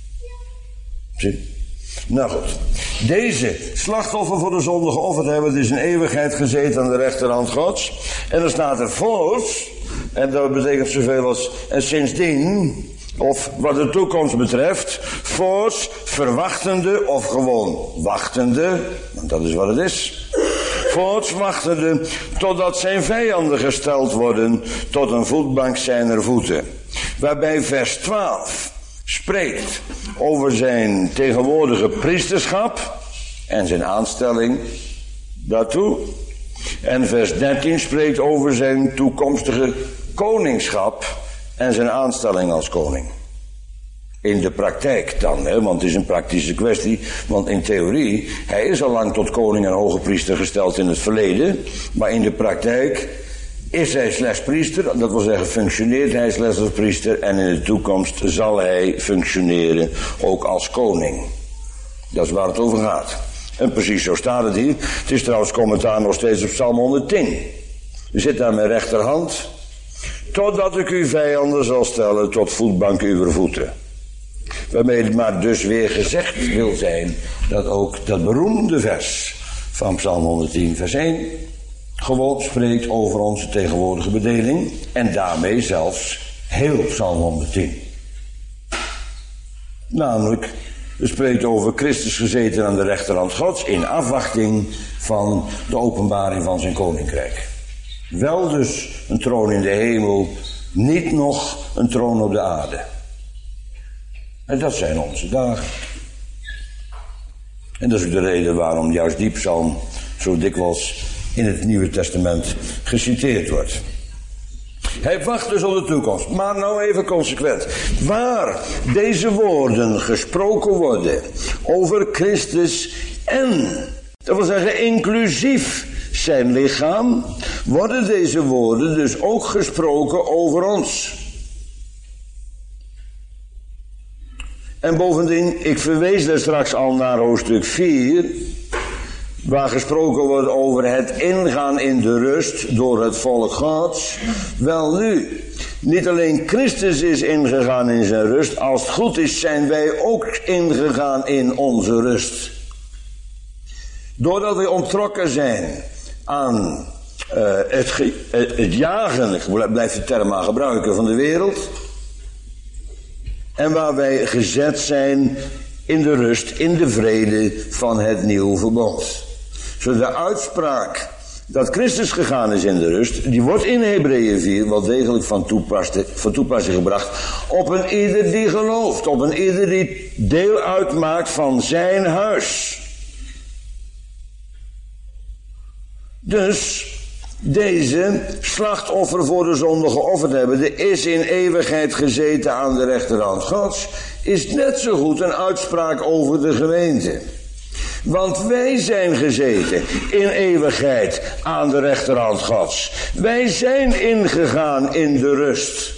Zie? Nou goed. Deze slachtoffer voor de zonde geofferd hebben, het is in eeuwigheid gezeten aan de rechterhand Gods. En dan staat er voorts, en dat betekent zoveel als en sindsdien, of wat de toekomst betreft, voorts verwachtende of gewoon wachtende, want dat is wat het is. Voorts wachtende totdat zijn vijanden gesteld worden tot een voetbank zijner voeten. Waarbij vers 12 spreekt over zijn tegenwoordige priesterschap en zijn aanstelling daartoe. En vers 13 spreekt over zijn toekomstige koningschap en zijn aanstelling als koning. In de praktijk dan, want het is een praktische kwestie. Want in theorie, hij is al lang tot koning en hoge priester gesteld in het verleden. Maar in de praktijk is hij slechts priester. Dat wil zeggen, functioneert hij slechts als priester. En in de toekomst zal hij functioneren ook als koning. Dat is waar het over gaat. En precies zo staat het hier. Het is trouwens commentaar nog steeds op Psalm 110. U zit daar met rechterhand. Totdat ik uw vijanden zal stellen tot voetbank uw voeten. Waarmee het maar dus weer gezegd wil zijn dat ook dat beroemde vers van Psalm 110 vers 1 gewoon spreekt over onze tegenwoordige bedeling en daarmee zelfs heel Psalm 110. Namelijk, het spreekt over Christus gezeten aan de rechterhand Gods in afwachting van de openbaring van zijn koninkrijk. Wel dus een troon in de hemel, niet nog een troon op de aarde. En dat zijn onze dagen. En dat is ook de reden waarom juist die psalm zo dikwijls in het Nieuwe Testament geciteerd wordt. Hij wacht dus op de toekomst. Maar nou even consequent. Waar deze woorden gesproken worden over Christus en, dat wil zeggen inclusief zijn lichaam, worden deze woorden dus ook gesproken over ons. En bovendien, ik verwees daar straks al naar hoofdstuk 4, waar gesproken wordt over het ingaan in de rust door het volk Gods. Wel nu, niet alleen Christus is ingegaan in zijn rust, als het goed is zijn wij ook ingegaan in onze rust. Doordat wij ontrokken zijn aan het jagen, ik blijf de term maar gebruiken, van de wereld. En waar wij gezet zijn in de rust, in de vrede van het nieuwe verbond. Zodat de uitspraak dat Christus gegaan is in de rust, die wordt in Hebreeën 4 wel degelijk van toepassing gebracht op een ieder die gelooft, op een ieder die deel uitmaakt van zijn huis. Dus deze slachtoffer voor de zonde geofferd hebbende is in eeuwigheid gezeten aan de rechterhand Gods, is net zo goed een uitspraak over de gemeente. Want wij zijn gezeten in eeuwigheid aan de rechterhand Gods. Wij zijn ingegaan in de rust.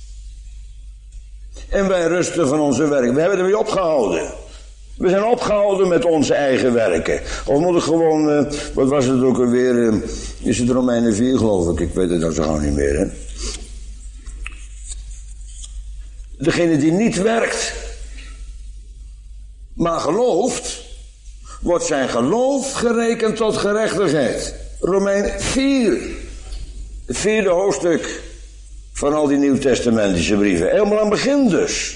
En wij rusten van onze werk. We hebben ermee opgehouden. We zijn opgehouden met onze eigen werken. Of moet ik gewoon, wat was het ook alweer, is het Romeinen 4 geloof ik weet het nou zo gauw niet meer. Hè? Degene die niet werkt, maar gelooft, wordt zijn geloof gerekend tot gerechtigheid. Romeinen 4, het 4e hoofdstuk van al die nieuwtestamentische brieven. Helemaal aan het begin dus.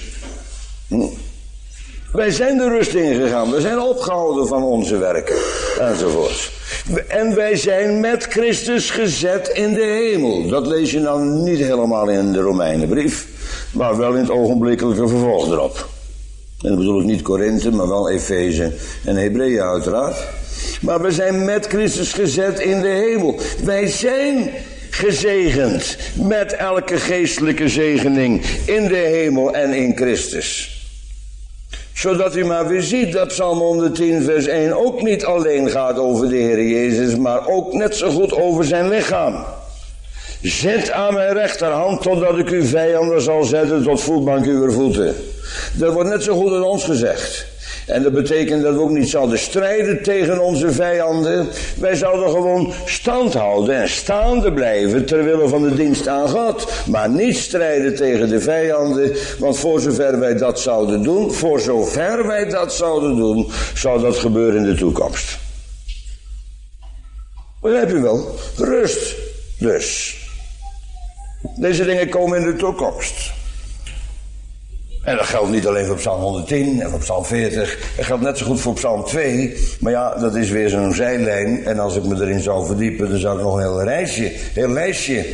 Wij zijn de rust ingegaan. We zijn opgehouden van onze werken. Enzovoort. En wij zijn met Christus gezet in de hemel. Dat lees je nou niet helemaal in de Romeinenbrief, maar wel in het ogenblikkelijke vervolg erop. En dat bedoel ik niet Korinthe, maar wel Efeze en Hebreeën uiteraard. Maar we zijn met Christus gezet in de hemel. Wij zijn gezegend met elke geestelijke zegening in de hemel en in Christus. Zodat u maar weer ziet dat Psalm 110 vers 1 ook niet alleen gaat over de Heer Jezus, maar ook net zo goed over zijn lichaam. Zit aan mijn rechterhand totdat ik uw vijanden zal zetten tot voetbank uw voeten. Dat wordt net zo goed aan ons gezegd. En dat betekent dat we ook niet zouden strijden tegen onze vijanden. Wij zouden gewoon stand houden en staande blijven ter wille van de dienst aan God. Maar niet strijden tegen de vijanden, want voor zover wij dat zouden doen, zou dat gebeuren in de toekomst. Begrijp je wel? Rust dus. Deze dingen komen in de toekomst. En dat geldt niet alleen voor Psalm 110 en voor Psalm 40. Dat geldt net zo goed voor Psalm 2. Maar ja, dat is weer zo'n zijlijn. En als ik me erin zou verdiepen, dan zou ik nog een heel lijstje.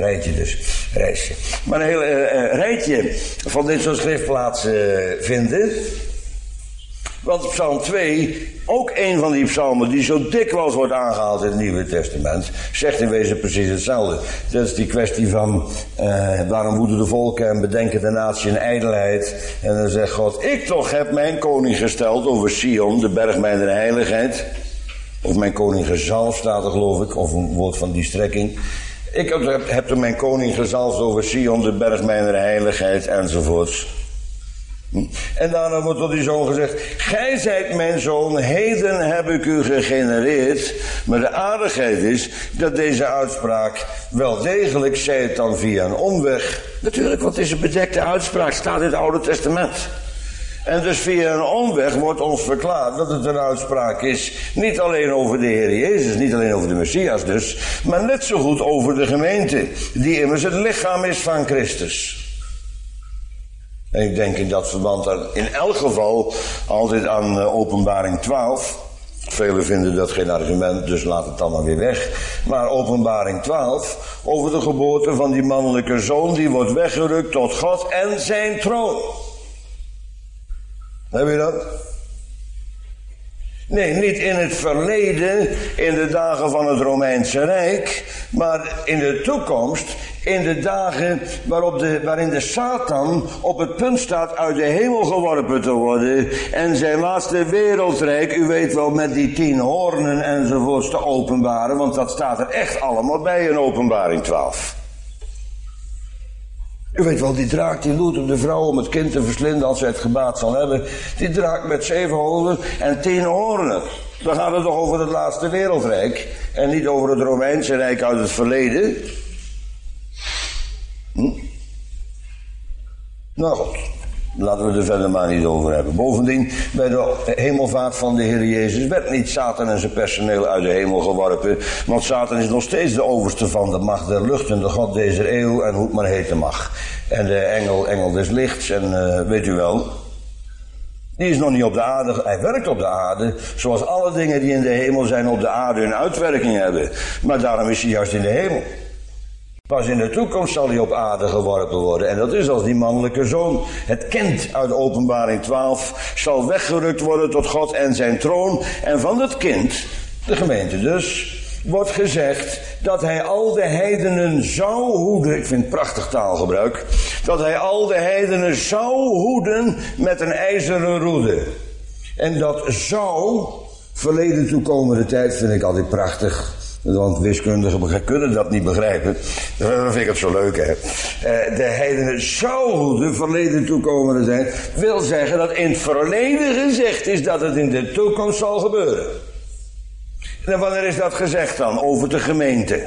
Maar een heel rijtje van dit soort schriftplaatsen vinden. Want Psalm 2, ook een van die psalmen die zo dikwijls wordt aangehaald in het Nieuwe Testament, zegt in wezen precies hetzelfde. Dat is die kwestie van waarom woeden de volken en bedenken de natie in ijdelheid. En dan zegt God, ik toch heb mijn koning gesteld over Sion, de berg mijner heiligheid. Of mijn koning gezalfd staat er geloof ik, of een woord van die strekking. Ik heb er mijn koning gezalfd over Sion, de berg mijner heiligheid, enzovoorts. En daarna wordt tot die zoon gezegd, gij zijt mijn zoon, heden heb ik u gegenereerd. Maar de aardigheid is dat deze uitspraak wel degelijk, zij het dan via een omweg. Natuurlijk, want het is een bedekte uitspraak, staat in het Oude Testament. En dus via een omweg wordt ons verklaard dat het een uitspraak is, niet alleen over de Heer Jezus, niet alleen over de Messias dus, maar net zo goed over de gemeente, die immers het lichaam is van Christus. En ik denk in dat verband in elk geval altijd aan Openbaring 12. Velen vinden dat geen argument, dus laat het dan maar weer weg. Maar Openbaring 12 over de geboorte van die mannelijke zoon, die wordt weggerukt tot God en zijn troon. Heb je dat? Nee, niet in het verleden, in de dagen van het Romeinse Rijk, maar in de toekomst, in de dagen waarin de Satan op het punt staat uit de hemel geworpen te worden en zijn laatste wereldrijk, u weet wel, met die 10 hoornen enzovoorts te openbaren, want dat staat er echt allemaal bij in Openbaring 12. U weet wel, die draak die loert op de vrouw om het kind te verslinden als zij het gebaat zal hebben. Die draak met 7 hoofden en 10 hoornen. Dan gaat het toch over het laatste wereldrijk. En niet over het Romeinse Rijk uit het verleden. Nou goed, laten we er verder maar niet over hebben. Bovendien, bij de hemelvaart van de Heer Jezus werd niet Satan en zijn personeel uit de hemel geworpen. Want Satan is nog steeds de overste van de macht der luchten, de god deze eeuw en hoe het maar heten mag. En de engel des lichts en weet u wel. Die is nog niet op de aarde, hij werkt op de aarde, zoals alle dingen die in de hemel zijn op de aarde hun uitwerking hebben. Maar daarom is hij juist in de hemel. Pas in de toekomst zal hij op aarde geworpen worden. En dat is als die mannelijke zoon. Het kind uit Openbaring 12 zal weggerukt worden tot God en zijn troon. En van dat kind, de gemeente dus, wordt gezegd dat hij al de heidenen zou hoeden. Ik vind het prachtig taalgebruik. Dat hij al de heidenen zou hoeden met een ijzeren roede. En dat zou, verleden toekomende tijd, vind ik altijd prachtig. Want wiskundigen kunnen dat niet begrijpen. Dan vind ik het zo leuk, hè. De heidenen zou hoeden, verleden toekomende tijd, wil zeggen dat in het verleden gezegd is dat het in de toekomst zal gebeuren. En wanneer is dat gezegd dan? Over de gemeente.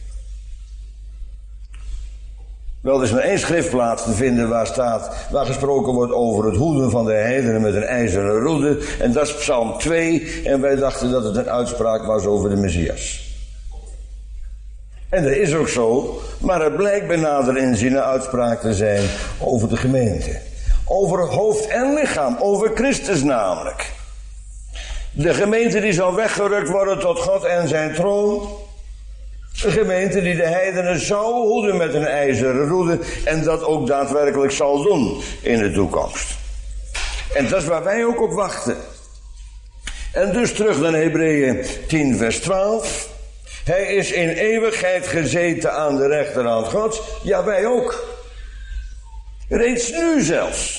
Wel, er is maar 1 schriftplaats te vinden waar gesproken wordt over het hoeden van de heidenen met een ijzeren roede. En dat is Psalm 2. En wij dachten dat het een uitspraak was over de Messias. En dat is ook zo, maar het blijkt bij nader inzien een uitspraak te zijn over de gemeente. Over hoofd en lichaam, over Christus namelijk. De gemeente die zal weggerukt worden tot God en zijn troon. Een gemeente die de heidenen zou hoeden met een ijzeren roede en dat ook daadwerkelijk zal doen in de toekomst. En dat is waar wij ook op wachten. En dus terug naar Hebreeën 10 vers 12. Hij is in eeuwigheid gezeten aan de rechterhand Gods. Ja, wij ook. Reeds nu zelfs.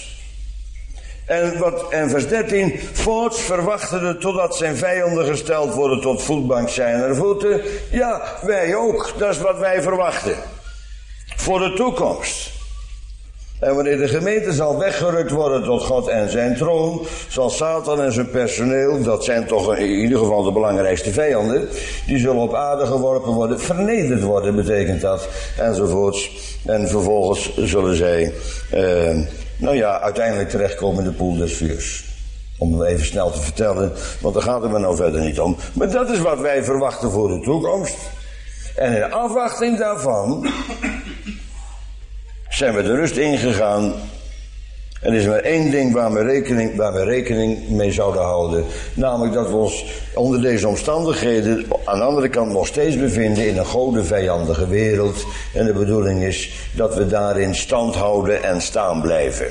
En vers 13, voorts verwachtende totdat zijn vijanden gesteld worden tot voetbank zijner voeten. Ja, wij ook. Dat is wat wij verwachten. Voor de toekomst. En wanneer de gemeente zal weggerukt worden tot God en zijn troon, zal Satan en zijn personeel, dat zijn toch in ieder geval de belangrijkste vijanden, die zullen op aarde geworpen worden, vernederd worden betekent dat, enzovoorts. En vervolgens zullen zij, uiteindelijk terechtkomen in de poel des vuurs. Om het even snel te vertellen, want daar gaat het me nou verder niet om. Maar dat is wat wij verwachten voor de toekomst. En in afwachting daarvan zijn we de rust ingegaan. En er is maar één ding waar we rekening mee zouden houden. Namelijk dat we ons onder deze omstandigheden aan de andere kant nog steeds bevinden in een godenvijandige wereld. En de bedoeling is dat we daarin stand houden en staan blijven.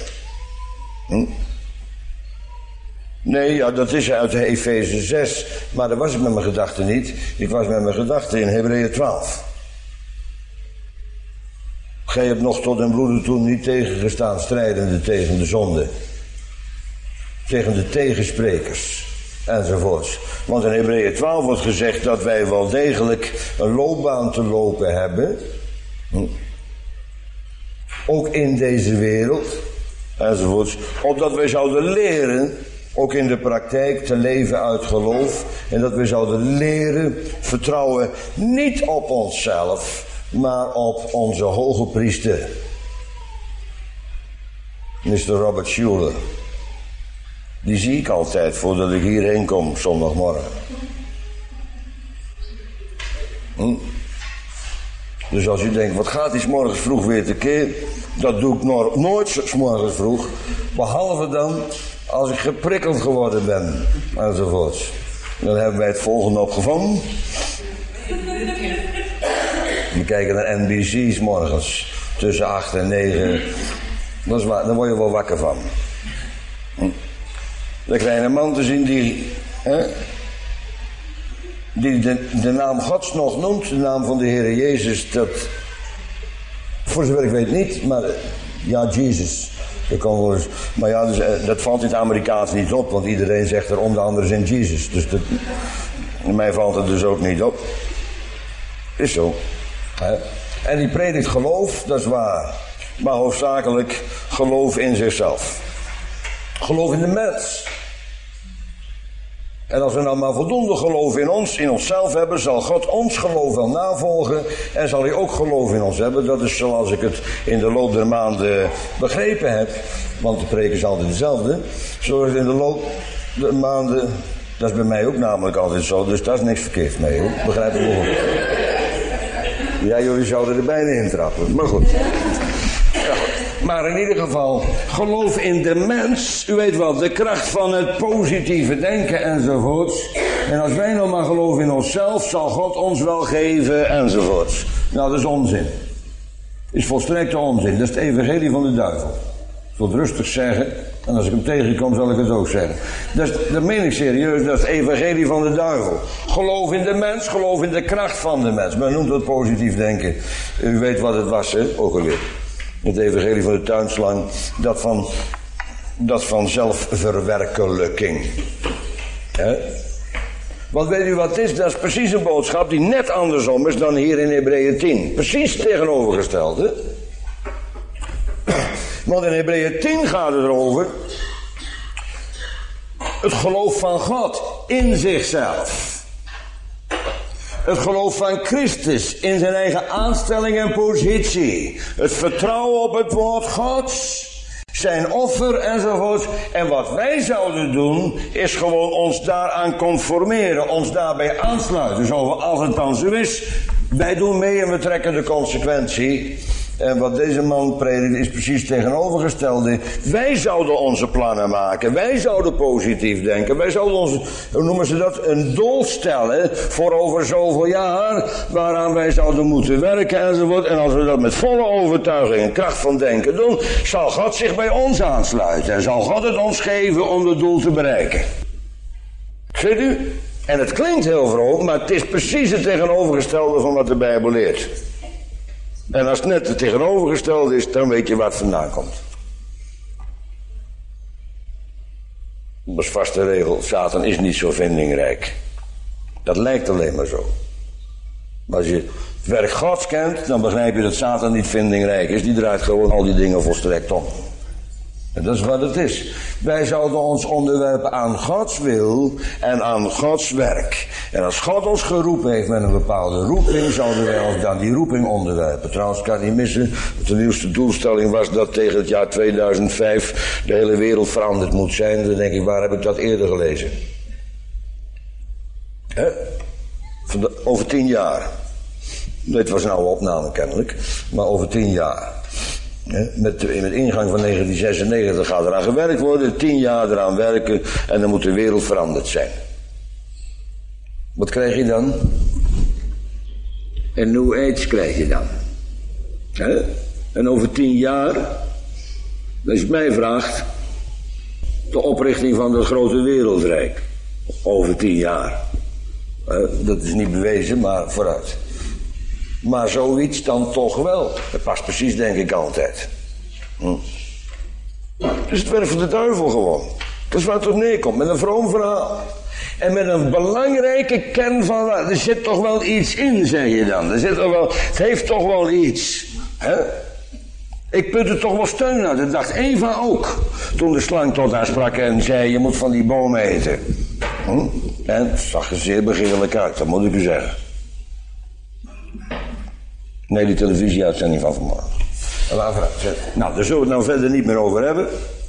Nee, ja, dat is uit de Efeze 6. Maar daar was ik met mijn gedachten niet. Ik was met mijn gedachten in Hebreeën 12. Gij hebt nog tot den bloede toe niet tegengestaan, strijdende tegen de zonde. Tegen de tegensprekers. Enzovoorts. Want in Hebreeën 12 wordt gezegd dat wij wel degelijk een loopbaan te lopen hebben. Ook in deze wereld. Enzovoorts. Opdat wij zouden leren, ook in de praktijk, te leven uit geloof. En dat we zouden leren vertrouwen niet op onszelf, maar op onze hoge priester, Mr. Robert Schuller. Die zie ik altijd voordat ik hierheen kom, zondagmorgen. Dus als u denkt, wat gaat hij 's morgens vroeg weer tekeer? Dat doe ik nooit 's morgens vroeg. Behalve dan als ik geprikkeld geworden ben, enzovoorts. Dan hebben wij het volgende opgevangen. We kijken naar NBC's morgens. Tussen 8 en 9. Dat is waar, daar word je wel wakker van. Dan krijg je een man te zien die de naam Gods nog noemt. De naam van de Heer Jezus. Dat, voor zover ik weet niet. Maar ja, Jezus. Dat kan wel eens, maar ja, dus, dat valt in het Amerikaans niet op. Want iedereen zegt er onder andere zijn Jezus. Dus dat, mij valt het dus ook niet op. Is zo. En die predikt geloof, dat is waar. Maar hoofdzakelijk geloof in zichzelf. Geloof in de mens. En als we nou maar voldoende geloof in onszelf hebben, zal God ons geloof wel navolgen. En zal hij ook geloof in ons hebben. Dat is zoals ik het in de loop der maanden begrepen heb. Want de preek is altijd dezelfde. Zoals in de loop der maanden, dat is bij mij ook namelijk altijd zo. Dus daar is niks verkeerd mee, hoor. Begrijp je wel? Ja, jullie zouden er bijna intrappen. Maar goed. Ja, maar in ieder geval, geloof in de mens. U weet wel, de kracht van het positieve denken enzovoorts. En als wij nou maar geloven in onszelf, zal God ons wel geven enzovoorts. Nou, dat is onzin. Is volstrekte onzin. Dat is het evangelie van de duivel. Ik wil het rustig zeggen. En als ik hem tegenkom, zal ik het ook zeggen. Dat meen ik serieus, dat is het evangelie van de duivel. Geloof in de mens, geloof in de kracht van de mens. Men noemt dat positief denken. U weet wat het was, hè? Ook alweer. Het evangelie van de tuinslang. Dat van zelfverwerkelijking. Hè? Want weet u wat het is? Dat is precies een boodschap die net andersom is dan hier in Hebreeën 10. Precies tegenovergesteld, hè? Want in Hebreeën 10 gaat het erover het geloof van God in zichzelf. Het geloof van Christus in zijn eigen aanstelling en positie. Het vertrouwen op het woord Gods. Zijn offer enzovoort. En wat wij zouden doen, is gewoon ons daaraan conformeren. Ons daarbij aansluiten. Zo als het dan zo is. Wij doen mee en we trekken de consequentie. En wat deze man predikt is precies het tegenovergestelde. Wij zouden onze plannen maken. Wij zouden positief denken. Wij zouden ons, hoe noemen ze dat, een doel stellen voor over zoveel jaar waaraan wij zouden moeten werken enzovoort. En als we dat met volle overtuiging en kracht van denken doen, zal God zich bij ons aansluiten. En zal God het ons geven om het doel te bereiken. Ziet u? En het klinkt heel vroom, maar het is precies het tegenovergestelde van wat de Bijbel leert. En als het net het tegenovergestelde is, dan weet je waar het vandaan komt. Dat is vaste regel, Satan is niet zo vindingrijk. Dat lijkt alleen maar zo. Maar als je het werk Gods kent, dan begrijp je dat Satan niet vindingrijk is. Die draait gewoon al die dingen volstrekt om. En dat is wat het is. Wij zouden ons onderwerpen aan Gods wil en aan Gods werk. En als God ons geroepen heeft met een bepaalde roeping, zouden wij ons dan die roeping onderwerpen. Trouwens, kan niet missen, de nieuwste doelstelling was dat tegen het jaar 2005 de hele wereld veranderd moet zijn. Dan denk ik, waar heb ik dat eerder gelezen? Over 10 jaar. Dit was een oude opname kennelijk, maar over 10 jaar. Met ingang van 1996 gaat eraan gewerkt worden, 10 jaar eraan werken en dan moet de wereld veranderd zijn. Wat krijg je dan? Een New Age krijg je dan. En over 10 jaar, als je het mij vraagt, de oprichting van het grote wereldrijk. Over 10 jaar. Dat is niet bewezen, maar vooruit. Maar zoiets dan toch wel. Dat past precies, denk ik, altijd. Dus het werk van de duivel gewoon. Dat is waar het op neerkomt. Met een vroom verhaal. En met een belangrijke kern van... Er zit toch wel iets in, zeg je dan. Het heeft toch wel iets. Ik putte toch wel steun uit. Dat dacht Eva ook. Toen de slang tot haar sprak en zei... Je moet van die boom eten. En het zag er zeer begeerlijk uit. Dat moet ik u zeggen. Nee, die televisieuitzending van vanmorgen. Nou, daar zullen we het nou verder niet meer over hebben.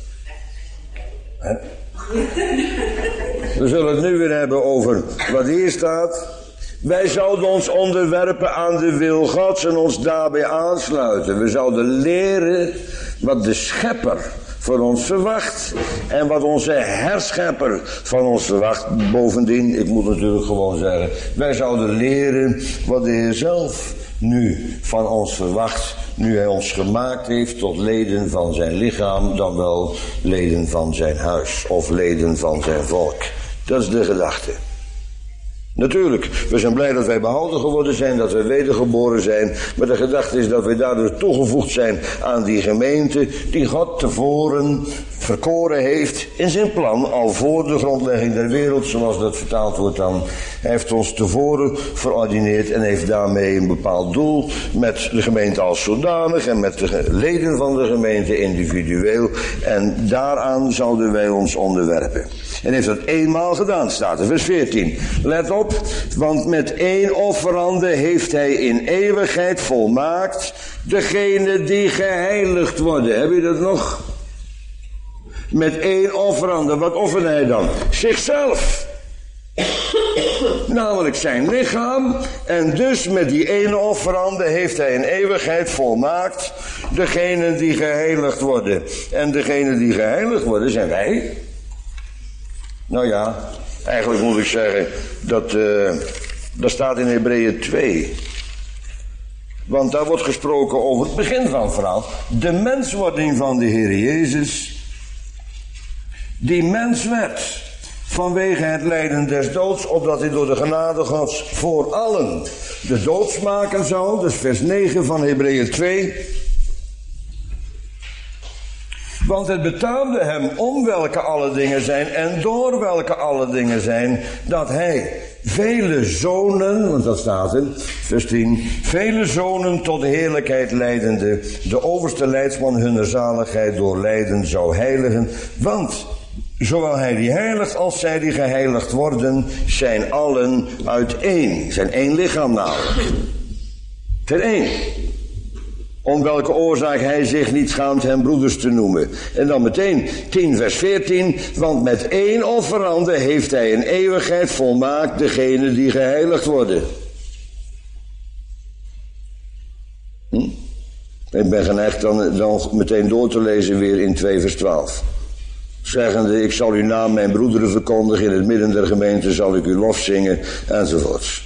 We zullen het nu weer hebben over wat hier staat. Wij zouden ons onderwerpen aan de wil Gods en ons daarbij aansluiten. We zouden leren wat de Schepper van ons verwacht en wat onze herschepper van ons verwacht. Bovendien, ik moet natuurlijk gewoon zeggen, wij zouden leren wat de Heer zelf nu van ons verwacht, nu hij ons gemaakt heeft tot leden van zijn lichaam, dan wel leden van zijn huis of leden van zijn volk. Dat is de gedachte. Natuurlijk, we zijn blij dat wij behouden geworden zijn, dat we wedergeboren zijn, maar de gedachte is dat wij daardoor toegevoegd zijn aan die gemeente die God tevoren verkoren heeft in zijn plan, al voor de grondlegging der wereld, zoals dat vertaald wordt dan. Hij heeft ons tevoren verordineerd en heeft daarmee een bepaald doel met de gemeente als zodanig en met de leden van de gemeente individueel. En daaraan zouden wij ons onderwerpen. En heeft dat eenmaal gedaan, staat er, vers 14. Let op, want met één offerande heeft hij in eeuwigheid volmaakt degene die geheiligd worden. Heb je dat nog? Met één offerande, wat offerde hij dan? Zichzelf. Namelijk zijn lichaam. En dus met die ene offerande heeft hij in eeuwigheid volmaakt degenen die geheiligd worden. En degenen die geheiligd worden zijn wij. Nou ja, eigenlijk moet ik zeggen dat staat in Hebreeën 2. Want daar wordt gesproken over het begin van het verhaal. De menswording van de Heer Jezus. Die mens werd vanwege het lijden des doods, opdat hij door de genade Gods voor allen de dood smaken zou. Dus vers 9 van Hebreeën 2. Want het betaamde hem om welke alle dingen zijn en door welke alle dingen zijn, dat hij vele zonen, want dat staat er, vers 10, vele zonen tot de heerlijkheid leidende, de overste leidsman hunner zaligheid door lijden zou heiligen. Want zowel hij die heiligt als zij die geheiligd worden, zijn allen uiteen. Zijn één lichaam namelijk. Ten één. Om welke oorzaak hij zich niet schaamt hem broeders te noemen. En dan meteen 10 vers 14. Want met één offerande heeft hij in eeuwigheid volmaakt degene die geheiligd worden. Ik ben geneigd dan meteen door te lezen weer in 2 vers 12. Zeggende, ik zal uw naam mijn broederen verkondigen, in het midden der gemeente zal ik uw lof zingen, enzovoorts.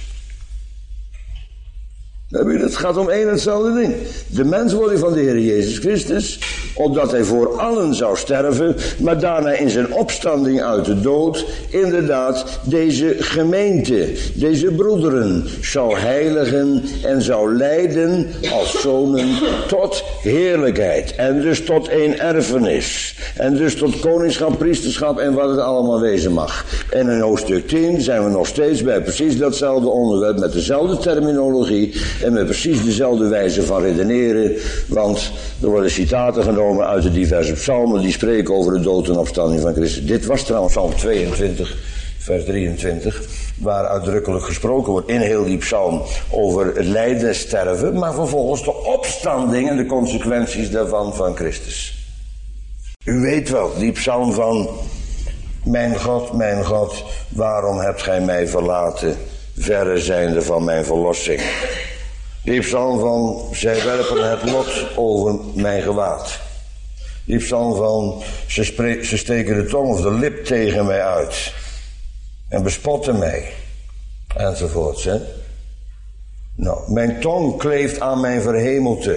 Het gaat om één en hetzelfde ding. De menswording van de Heer Jezus Christus, opdat hij voor allen zou sterven, maar daarna in zijn opstanding uit de dood, inderdaad deze gemeente, deze broederen, zou heiligen en zou leiden als zonen tot heerlijkheid. En dus tot één erfenis. En dus tot koningschap, priesterschap en wat het allemaal wezen mag. En in hoofdstuk 10 zijn we nog steeds bij precies datzelfde onderwerp, met dezelfde terminologie en met precies dezelfde wijze van redeneren, want er worden citaten genomen uit de diverse psalmen die spreken over de dood en opstanding van Christus. Dit was trouwens psalm 22, vers 23, waar uitdrukkelijk gesproken wordt in heel die psalm over het lijden en sterven, maar vervolgens de opstanding en de consequenties daarvan van Christus. U weet wel, die psalm van mijn God, waarom hebt gij mij verlaten, verre zijnde van mijn verlossing. Die psalm van, zij werpen het lot over mijn gewaad. Die psalm van, ze steken de tong of de lip tegen mij uit. En bespotten mij. Enzovoorts, hè. Nou, mijn tong kleeft aan mijn verhemelte.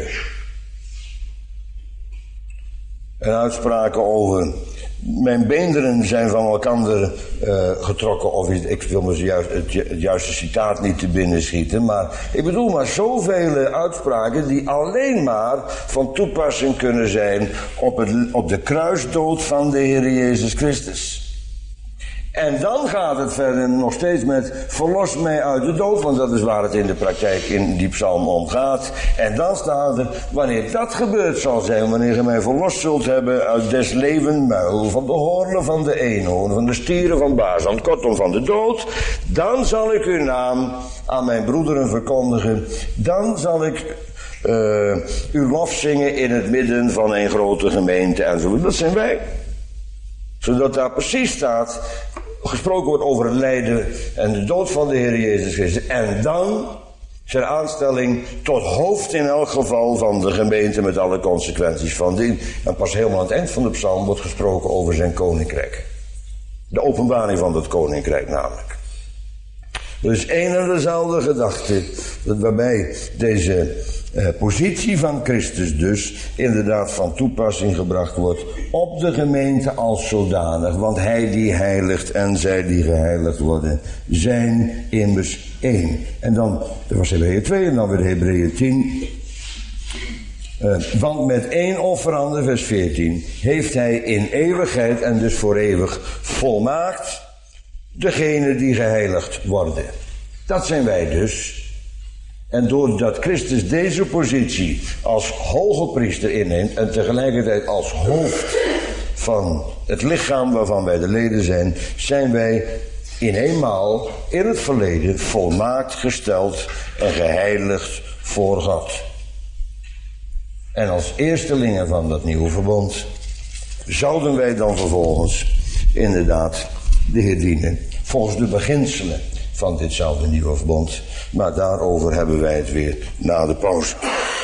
En uitspraken over, mijn beenderen zijn van elkander getrokken, of ik wil me het juiste citaat niet te binnen schieten, maar ik bedoel maar zoveel uitspraken die alleen maar van toepassing kunnen zijn op de kruisdood van de Heer Jezus Christus. En dan gaat het verder nog steeds met verlos mij uit de dood, want dat is waar het in de praktijk in die psalm om gaat. En dan staat er, wanneer dat gebeurd zal zijn, wanneer je mij verlost zult hebben uit des leven muil, van de hoornen van de eenhoorn, van de stieren van Bazan, kortom van de dood, dan zal ik uw naam aan mijn broederen verkondigen, dan zal ik uw lof zingen in het midden van een grote gemeente enzovoort. Dat zijn wij. Zodat daar precies staat, gesproken wordt over het lijden en de dood van de Heer Jezus Christus. En dan zijn aanstelling tot hoofd in elk geval van de gemeente met alle consequenties van dien. En pas helemaal aan het eind van de psalm wordt gesproken over zijn koninkrijk. De openbaring van dat koninkrijk namelijk. Dus één en dezelfde gedachte, waarbij deze positie van Christus dus inderdaad van toepassing gebracht wordt op de gemeente als zodanig. Want hij die heiligt en zij die geheiligd worden, zijn immers één. En dan, dat was Hebreeën 2 en dan weer Hebreeën 10. Want met één offerande, vers 14, heeft hij in eeuwigheid en dus voor eeuwig volmaakt degene die geheiligd worden. Dat zijn wij dus. En doordat Christus deze positie als hoge priester inneemt en tegelijkertijd als hoofd van het lichaam waarvan wij de leden zijn, zijn wij in eenmaal in het verleden volmaakt gesteld en geheiligd voor God. En als eerstelingen van dat nieuwe verbond zouden wij dan vervolgens inderdaad de Heer dienen volgens de beginselen van ditzelfde nieuwe verbond. Maar daarover hebben wij het weer na de pauze.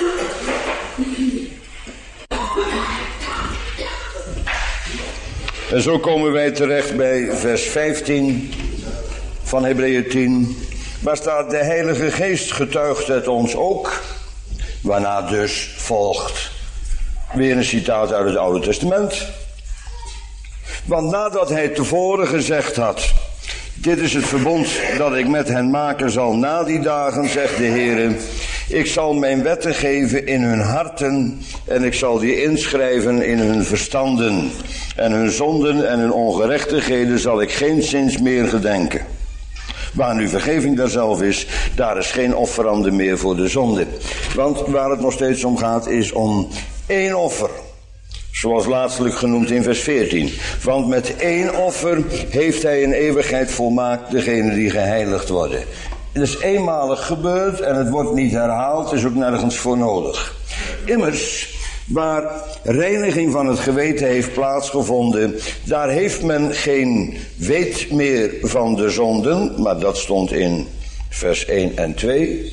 En zo komen wij terecht bij vers 15 van Hebreeën 10. Waar staat, de Heilige Geest getuigt het ons ook. Waarna dus volgt weer een citaat uit het Oude Testament. Want nadat hij tevoren gezegd had, dit is het verbond dat ik met hen maken zal na die dagen, zegt de Heer. Ik zal mijn wetten geven in hun harten en ik zal die inschrijven in hun verstanden. En hun zonden en hun ongerechtigheden zal ik geenszins meer gedenken. Waar nu vergeving daarzelf is, daar is geen offerande meer voor de zonde. Want waar het nog steeds om gaat is om één offer. Zoals laatstelijk genoemd in vers 14. Want met één offer heeft hij in eeuwigheid volmaakt degene die geheiligd worden. Het is eenmalig gebeurd en het wordt niet herhaald, is ook nergens voor nodig. Immers, waar reiniging van het geweten heeft plaatsgevonden, daar heeft men geen weet meer van de zonden, maar dat stond in vers 1 en 2.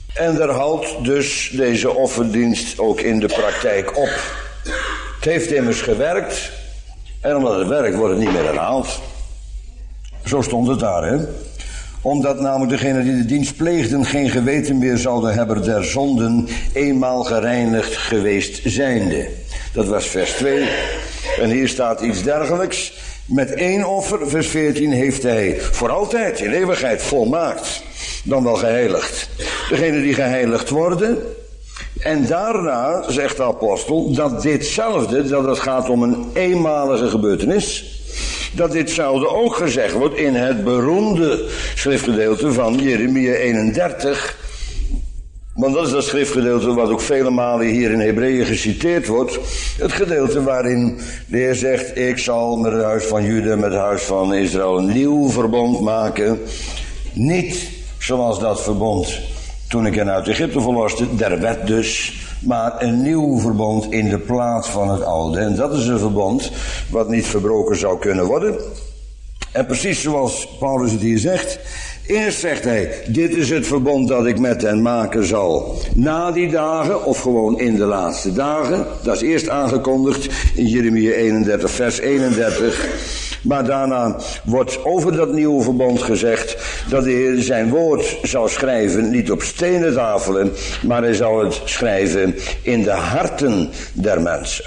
En daar houdt dus deze offerdienst ook in de praktijk op. Het heeft immers gewerkt. En omdat het werkt, wordt het niet meer herhaald. Zo stond het daar, hè. Omdat namelijk degenen die de dienst pleegden geen geweten meer zouden hebben der zonden, eenmaal gereinigd geweest zijnde. Dat was vers 2. En hier staat iets dergelijks. Met één offer, vers 14, heeft hij voor altijd in eeuwigheid volmaakt, dan wel geheiligd. Degenen die geheiligd worden. En daarna zegt de apostel dat ditzelfde, dat het gaat om een eenmalige gebeurtenis, dat ditzelfde ook gezegd wordt in het beroemde schriftgedeelte van Jeremia 31. Want dat is dat schriftgedeelte wat ook vele malen hier in Hebreeën geciteerd wordt. Het gedeelte waarin de Heer zegt, ik zal met het huis van Juda, met het huis van Israël een nieuw verbond maken. Niet zoals dat verbond toen ik hen uit Egypte verloste, der wet dus, maar een nieuw verbond in de plaats van het oude. En dat is een verbond wat niet verbroken zou kunnen worden. En precies zoals Paulus het hier zegt. Eerst zegt hij, dit is het verbond dat ik met hen maken zal na die dagen, of gewoon in de laatste dagen. Dat is eerst aangekondigd in Jeremia 31, vers 31. Maar daarna wordt over dat nieuwe verbond gezegd dat de Heer zijn woord zou schrijven, niet op stenen tafelen, maar hij zou het schrijven in de harten der mensen.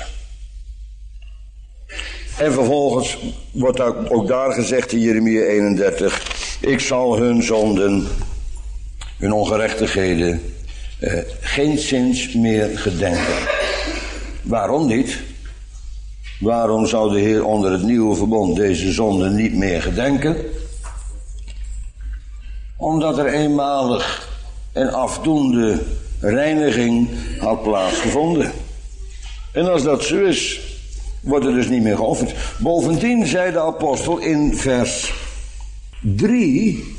En vervolgens wordt ook daar gezegd in Jeremia 31, ik zal hun zonden, hun ongerechtigheden, geenszins meer gedenken. Waarom niet? Waarom zou de Heer onder het nieuwe verbond deze zonden niet meer gedenken? Omdat er eenmalig en afdoende reiniging had plaatsgevonden. En als dat zo is, wordt er dus niet meer geofferd. Bovendien zei de apostel in vers 3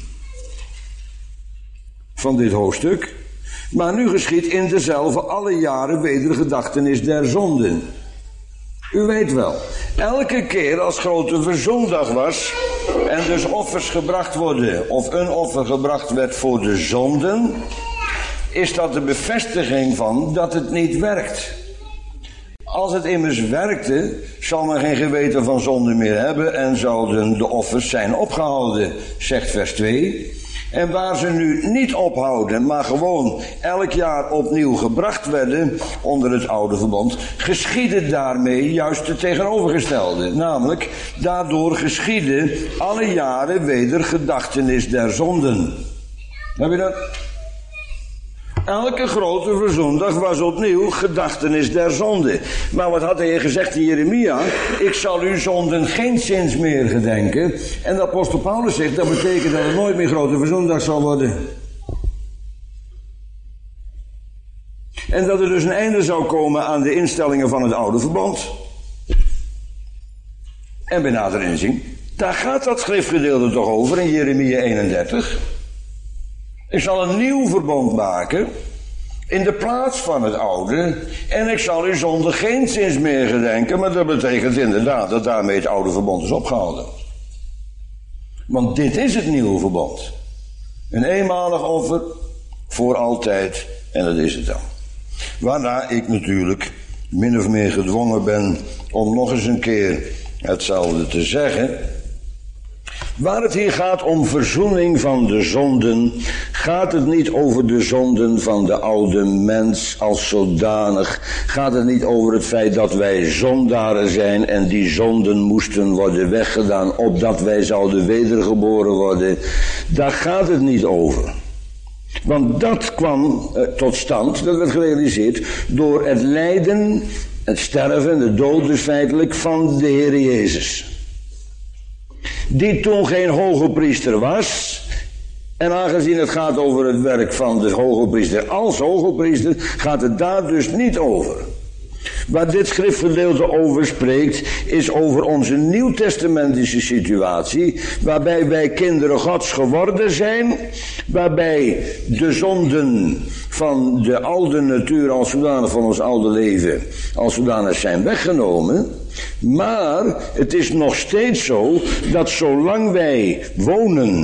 van dit hoofdstuk, maar nu geschiet in dezelfde alle jaren wedergedachtenis der zonden. U weet wel, elke keer als grote verzoendag was en dus offers gebracht worden, of een offer gebracht werd voor de zonden, is dat de bevestiging van dat het niet werkt. Als het immers werkte, zal men geen geweten van zonde meer hebben en zouden de offers zijn opgehouden, zegt vers 2. En waar ze nu niet ophouden, maar gewoon elk jaar opnieuw gebracht werden onder het oude verbond, geschiedde daarmee juist het tegenovergestelde. Namelijk, daardoor geschiedde alle jaren weder gedachtenis der zonden. Heb je dat? Elke grote verzoendag was opnieuw gedachtenis der zonde. Maar wat had hij gezegd in Jeremia? Ik zal uw zonden geenszins meer gedenken. En de apostel Paulus zegt, dat betekent dat er nooit meer grote verzoendag zal worden. En dat er dus een einde zou komen aan de instellingen van het oude verbond. En bij nader inzien, daar gaat dat schriftgedeelte toch over in Jeremia 31. Ik zal een nieuw verbond maken in de plaats van het oude en ik zal uw zonde geenszins meer gedenken, maar dat betekent inderdaad dat daarmee het oude verbond is opgehouden. Want dit is het nieuwe verbond. Een eenmalig offer voor altijd en dat is het dan. Waarna ik natuurlijk min of meer gedwongen ben om nog eens een keer hetzelfde te zeggen. Waar het hier gaat om verzoening van de zonden, gaat het niet over de zonden van de oude mens als zodanig. Gaat het niet over het feit dat wij zondaren zijn en die zonden moesten worden weggedaan, opdat wij zouden wedergeboren worden. Daar gaat het niet over. Want dat kwam tot stand, dat werd gerealiseerd door het lijden, het sterven, de dood dus feitelijk van de Heer Jezus. Die toen geen hoge priester was. En aangezien het gaat over het werk van de hoge priester als hoge priester, gaat het daar dus niet over. Waar dit schriftgedeelte over spreekt, is over onze nieuwtestamentische situatie, waarbij wij kinderen Gods geworden zijn, waarbij de zonden van de oude natuur als zodanig van ons oude leven als zodanig zijn weggenomen. Maar het is nog steeds zo dat zolang wij wonen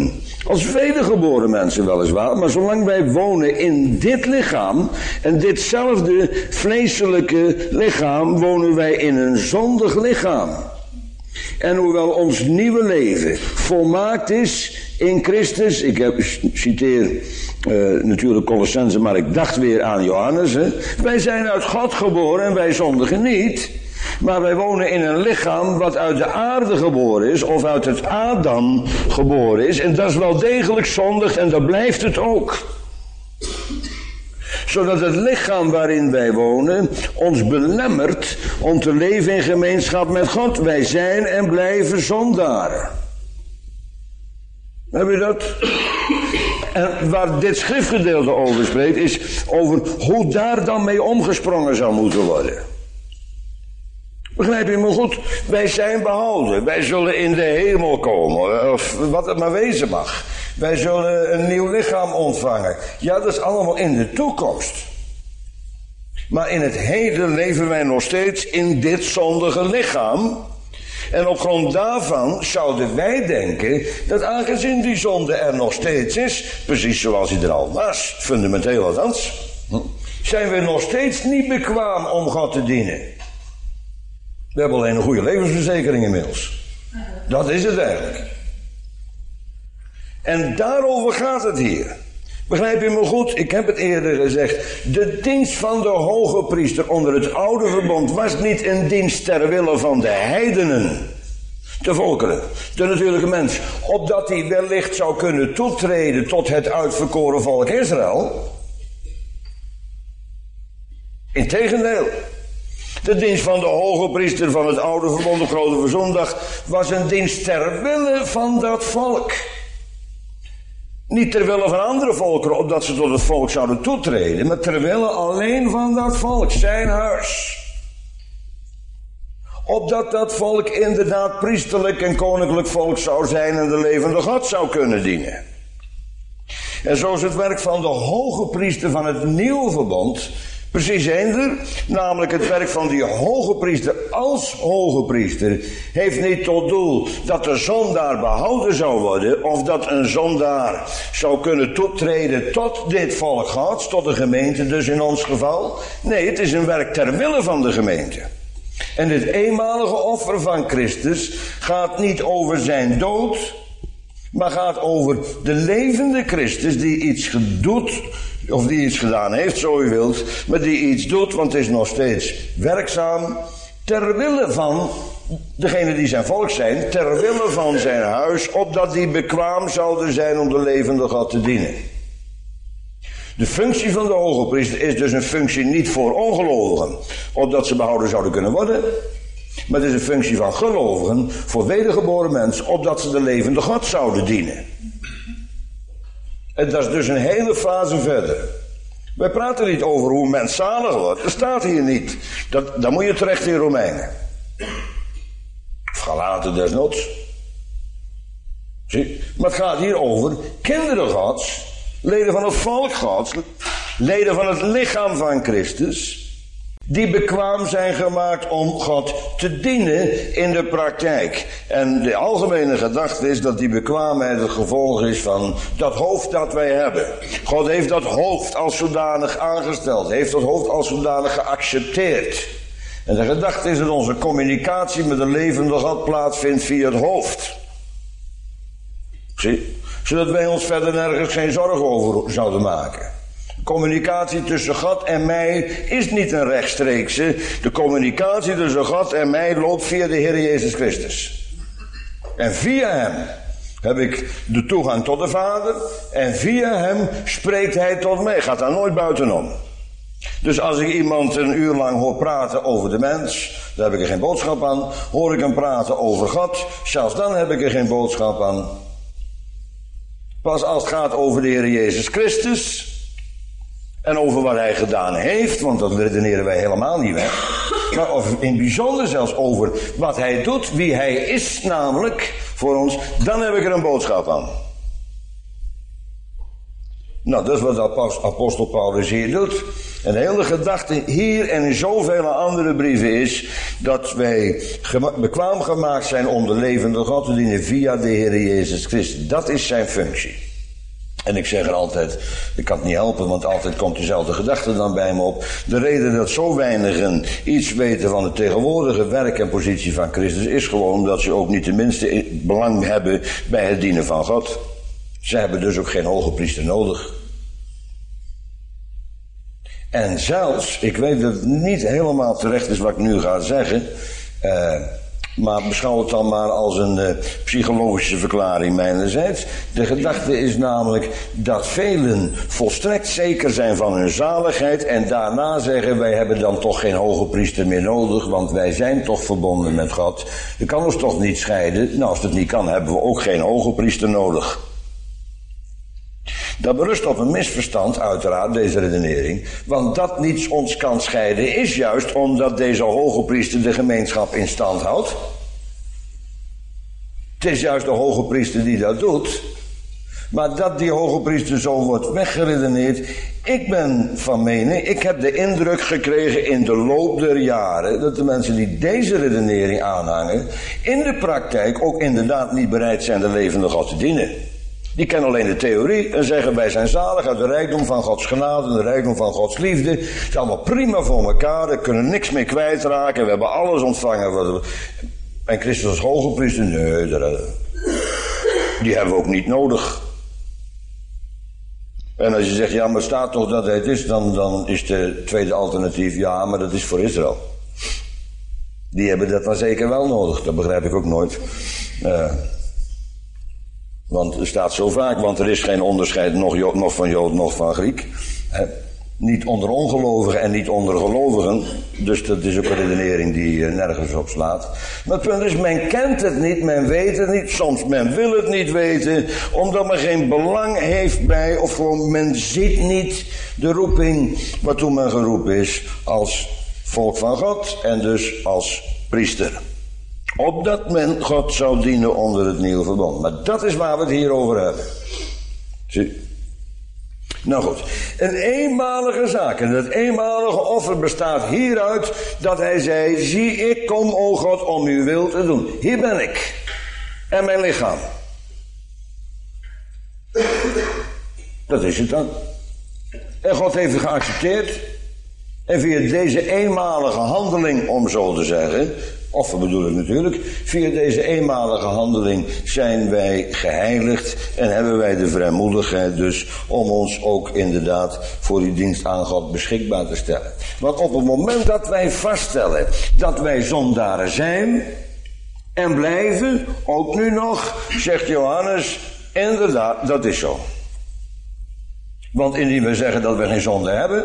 Als wedergeboren mensen weliswaar, maar zolang wij wonen in dit lichaam en ditzelfde vleeselijke lichaam, wonen wij in een zondig lichaam. En hoewel ons nieuwe leven volmaakt is in Christus, ik citeer natuurlijk Colossenzen, maar ik dacht weer aan Johannes. Wij zijn uit God geboren en wij zondigen niet. Maar wij wonen in een lichaam wat uit de aarde geboren is, of uit het Adam geboren is. En dat is wel degelijk zondig en dat blijft het ook. Zodat het lichaam waarin wij wonen ons belemmert om te leven in gemeenschap met God. Wij zijn en blijven zondaren. Heb je dat? En waar dit schriftgedeelte over spreekt, is over hoe daar dan mee omgesprongen zou moeten worden. Begrijp je me goed? Wij zijn behouden. Wij zullen in de hemel komen. Of wat het maar wezen mag. Wij zullen een nieuw lichaam ontvangen. Ja, dat is allemaal in de toekomst. Maar in het heden leven wij nog steeds in dit zondige lichaam. En op grond daarvan zouden wij denken dat aangezien die zonde er nog steeds is, precies zoals hij er al was, fundamenteel althans, zijn we nog steeds niet bekwaam om God te dienen. We hebben alleen een goede levensverzekering inmiddels. Dat is het eigenlijk. En daarover gaat het hier. Begrijp je me goed? Ik heb het eerder gezegd. De dienst van de hoge priester onder het oude verbond was niet een dienst ter wille van de heidenen. De volkeren, de natuurlijke mens. Opdat hij wellicht zou kunnen toetreden tot het uitverkoren volk Israël. Integendeel. De dienst van de hoge priester van het oude verbond op Grote Verzoendag was een dienst ter wille van dat volk. Niet ter wille van andere volkeren, opdat ze tot het volk zouden toetreden, maar ter wille alleen van dat volk, zijn huis. Opdat dat volk inderdaad priesterlijk en koninklijk volk zou zijn en de levende God zou kunnen dienen. En zo is het werk van de hoge priester van het nieuwe verbond precies eender, namelijk het werk van die hoge priester als hoge priester heeft niet tot doel dat de zondaar behouden zou worden of dat een zondaar zou kunnen toetreden tot dit volk Gods, tot de gemeente dus in ons geval. Nee, het is een werk ter wille van de gemeente. En dit eenmalige offer van Christus gaat niet over zijn dood, maar gaat over de levende Christus die iets doet, of die iets gedaan heeft, zo u wilt, maar die iets doet, want het is nog steeds werkzaam, ter wille van degene die zijn volk zijn, ter wille van zijn huis, opdat die bekwaam zouden zijn om de levende God te dienen. De functie van de hoge priester is dus een functie niet voor ongelovigen, opdat ze behouden zouden kunnen worden, maar het is een functie van gelovigen voor wedergeboren mensen, opdat ze de levende God zouden dienen. En dat is dus een hele fase verder. Wij praten niet over hoe mens zalig wordt. Dat staat hier niet. Dan moet je terecht in Romeinen. Of Galaten desnoods. Zie? Maar het gaat hier over kinderen Gods, leden van het volk Gods, leden van het lichaam van Christus, die bekwaam zijn gemaakt om God te dienen in de praktijk. En de algemene gedachte is dat die bekwaamheid het gevolg is van dat hoofd dat wij hebben. God heeft dat hoofd als zodanig aangesteld, heeft dat hoofd als zodanig geaccepteerd. En de gedachte is dat onze communicatie met de levende God plaatsvindt via het hoofd. Zie? Zodat wij ons verder nergens geen zorgen over zouden maken. Communicatie tussen God en mij is niet een rechtstreekse. De communicatie tussen God en mij loopt via de Heer Jezus Christus. En via hem heb ik de toegang tot de Vader. En via hem spreekt hij tot mij. Gaat daar nooit buitenom. Dus als ik iemand een uur lang hoor praten over de mens, daar heb ik er geen boodschap aan. Hoor ik hem praten over God, zelfs dan heb ik er geen boodschap aan. Pas als het gaat over de Heer Jezus Christus en over wat hij gedaan heeft, want dat redeneren wij helemaal niet weg. Maar of in het bijzonder zelfs over wat hij doet, wie hij is namelijk voor ons, dan heb ik er een boodschap aan. Nou, dat is wat de apostel Paulus hier doet. En de hele gedachte hier en in zoveel andere brieven is dat wij bekwaam gemaakt zijn om de levende God te dienen via de Heer Jezus Christus. Dat is zijn functie. En ik zeg er altijd, ik kan het niet helpen, want altijd komt dezelfde gedachte dan bij me op. De reden dat zo weinigen iets weten van het tegenwoordige werk en positie van Christus is gewoon omdat ze ook niet de minste belang hebben bij het dienen van God. Ze hebben dus ook geen hoge priester nodig. En zelfs, ik weet dat het niet helemaal terecht is wat ik nu ga zeggen, maar beschouw het dan maar als een psychologische verklaring mijnerzijds. De gedachte is namelijk dat velen volstrekt zeker zijn van hun zaligheid en daarna zeggen wij hebben dan toch geen hoge priester meer nodig, want wij zijn toch verbonden met God. Je kan ons toch niet scheiden? Nou, als het niet kan, hebben we ook geen hoge priester nodig. Dat berust op een misverstand, uiteraard, deze redenering. Want dat niets ons kan scheiden is juist omdat deze hoge priester de gemeenschap in stand houdt. Het is juist de hoge priester die dat doet. Maar dat die hoge priester zo wordt weggeredeneerd. Ik ben van mening, ik heb de indruk gekregen in de loop der jaren dat de mensen die deze redenering aanhangen in de praktijk ook inderdaad niet bereid zijn de levende God te dienen. Die kennen alleen de theorie en zeggen wij zijn zalig uit de rijkdom van Gods genade en de rijkdom van Gods liefde. Het is allemaal prima voor elkaar, we kunnen niks meer kwijtraken, we hebben alles ontvangen. En Christus als hoge priester, nee, die hebben we ook niet nodig. En als je zegt, ja maar staat toch dat hij het is, dan is de tweede alternatief, ja maar dat is voor Israël. Die hebben dat dan zeker wel nodig, dat begrijp ik ook nooit. Want er staat zo vaak, want er is geen onderscheid nog van Jood, nog van Griek. Niet onder ongelovigen en niet onder gelovigen. Dus dat is ook een redenering die nergens op slaat. Maar het punt is, men kent het niet, men weet het niet. Soms men wil het niet weten, omdat men geen belang heeft bij, of gewoon men ziet niet de roeping waartoe men geroepen is als volk van God en dus als priester. Opdat men God zou dienen onder het nieuwe verbond. Maar dat is waar we het hier over hebben. Zie? Nou goed, een eenmalige zaak. En dat eenmalige offer bestaat hieruit dat hij zei, zie ik kom, o God, om uw wil te doen. Hier ben ik. En mijn lichaam. Dat is het dan. En God heeft het geaccepteerd. En via deze eenmalige handeling, om zo te zeggen, offer bedoel ik natuurlijk, via deze eenmalige handeling zijn wij geheiligd en hebben wij de vrijmoedigheid dus om ons ook inderdaad voor die dienst aan God beschikbaar te stellen. Want op het moment dat wij vaststellen dat wij zondaren zijn en blijven, ook nu nog, zegt Johannes, inderdaad, dat is zo. Want indien we zeggen dat we geen zonde hebben,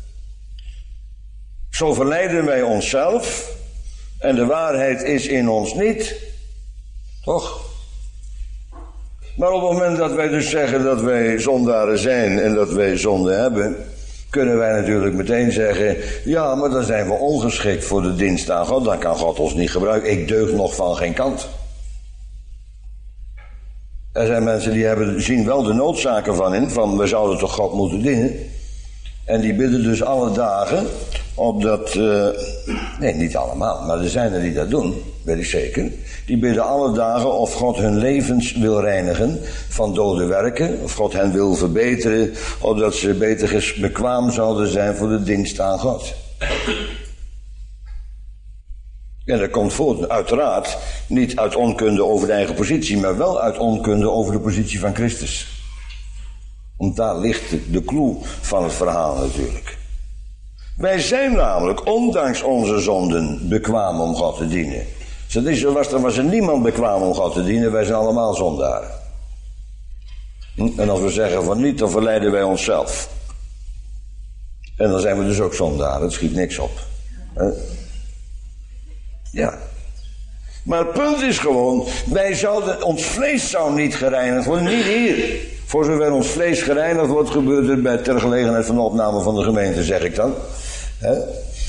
zo verleiden wij onszelf en de waarheid is in ons niet. Toch? Maar op het moment dat wij dus zeggen dat wij zondaren zijn en dat wij zonde hebben, kunnen wij natuurlijk meteen zeggen, ja, maar dan zijn we ongeschikt voor de dienst aan God. Dan kan God ons niet gebruiken. Ik deug nog van geen kant. Er zijn mensen die zien wel de noodzaken van in, van we zouden toch God moeten dienen. En die bidden dus alle dagen op dat, nee niet allemaal, maar er zijn er die dat doen, weet ik zeker. Die bidden alle dagen of God hun levens wil reinigen van dode werken. Of God hen wil verbeteren, opdat ze beter bekwaam zouden zijn voor de dienst aan God. En dat komt voort, uiteraard, niet uit onkunde over de eigen positie, maar wel uit onkunde over de positie van Christus. Want daar ligt de clue van het verhaal natuurlijk. Wij zijn namelijk, ondanks onze zonden, bekwaam om God te dienen. Er was er niemand bekwaam om God te dienen, wij zijn allemaal zondaren. En als we zeggen van niet, dan verleiden wij onszelf. En dan zijn we dus ook zondaren, het schiet niks op. Ja. Maar het punt is gewoon, ons vlees zou niet gereinigd worden, niet hier. Voor zover ons vlees gereinigd wordt, gebeurt het ter gelegenheid van de opname van de gemeente, zeg ik dan.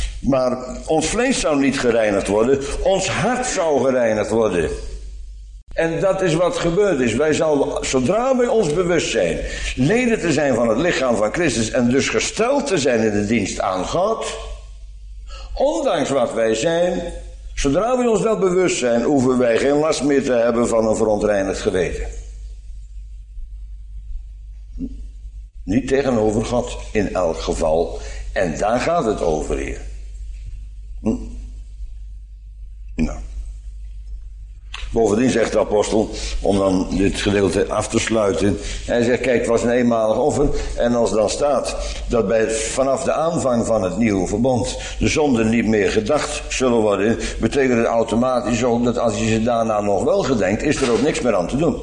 Maar ons vlees zou niet gereinigd worden, ons hart zou gereinigd worden. En dat is wat gebeurd is. Wij zouden, zodra wij ons bewust zijn leden te zijn van het lichaam van Christus en dus gesteld te zijn in de dienst aan God, ondanks wat wij zijn, zodra we ons wel bewust zijn, hoeven wij geen last meer te hebben van een verontreinigd geweten. Niet tegenover God in elk geval. En daar gaat het over hier. Nou. Bovendien zegt de apostel, om dan dit gedeelte af te sluiten. Hij zegt, kijk, het was een eenmalig offer. En als dan staat dat vanaf de aanvang van het nieuwe verbond de zonden niet meer gedacht zullen worden, betekent het automatisch ook dat als je ze daarna nog wel gedenkt, is er ook niks meer aan te doen.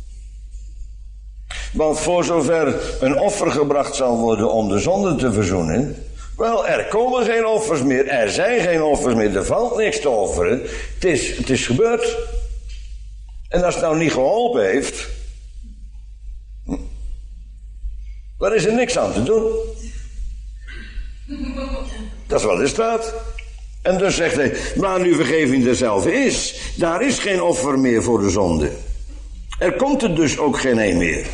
Want voor zover een offer gebracht zal worden om de zonde te verzoenen, wel, er komen geen offers meer, er zijn geen offers meer, er valt niks te offeren. Het is gebeurd. En als het nou niet geholpen heeft, dan is er niks aan te doen. Dat is wat er staat. En dus zegt hij, waar nu vergeving derzelfde is, daar is geen offer meer voor de zonde. Er komt er dus ook geen een meer.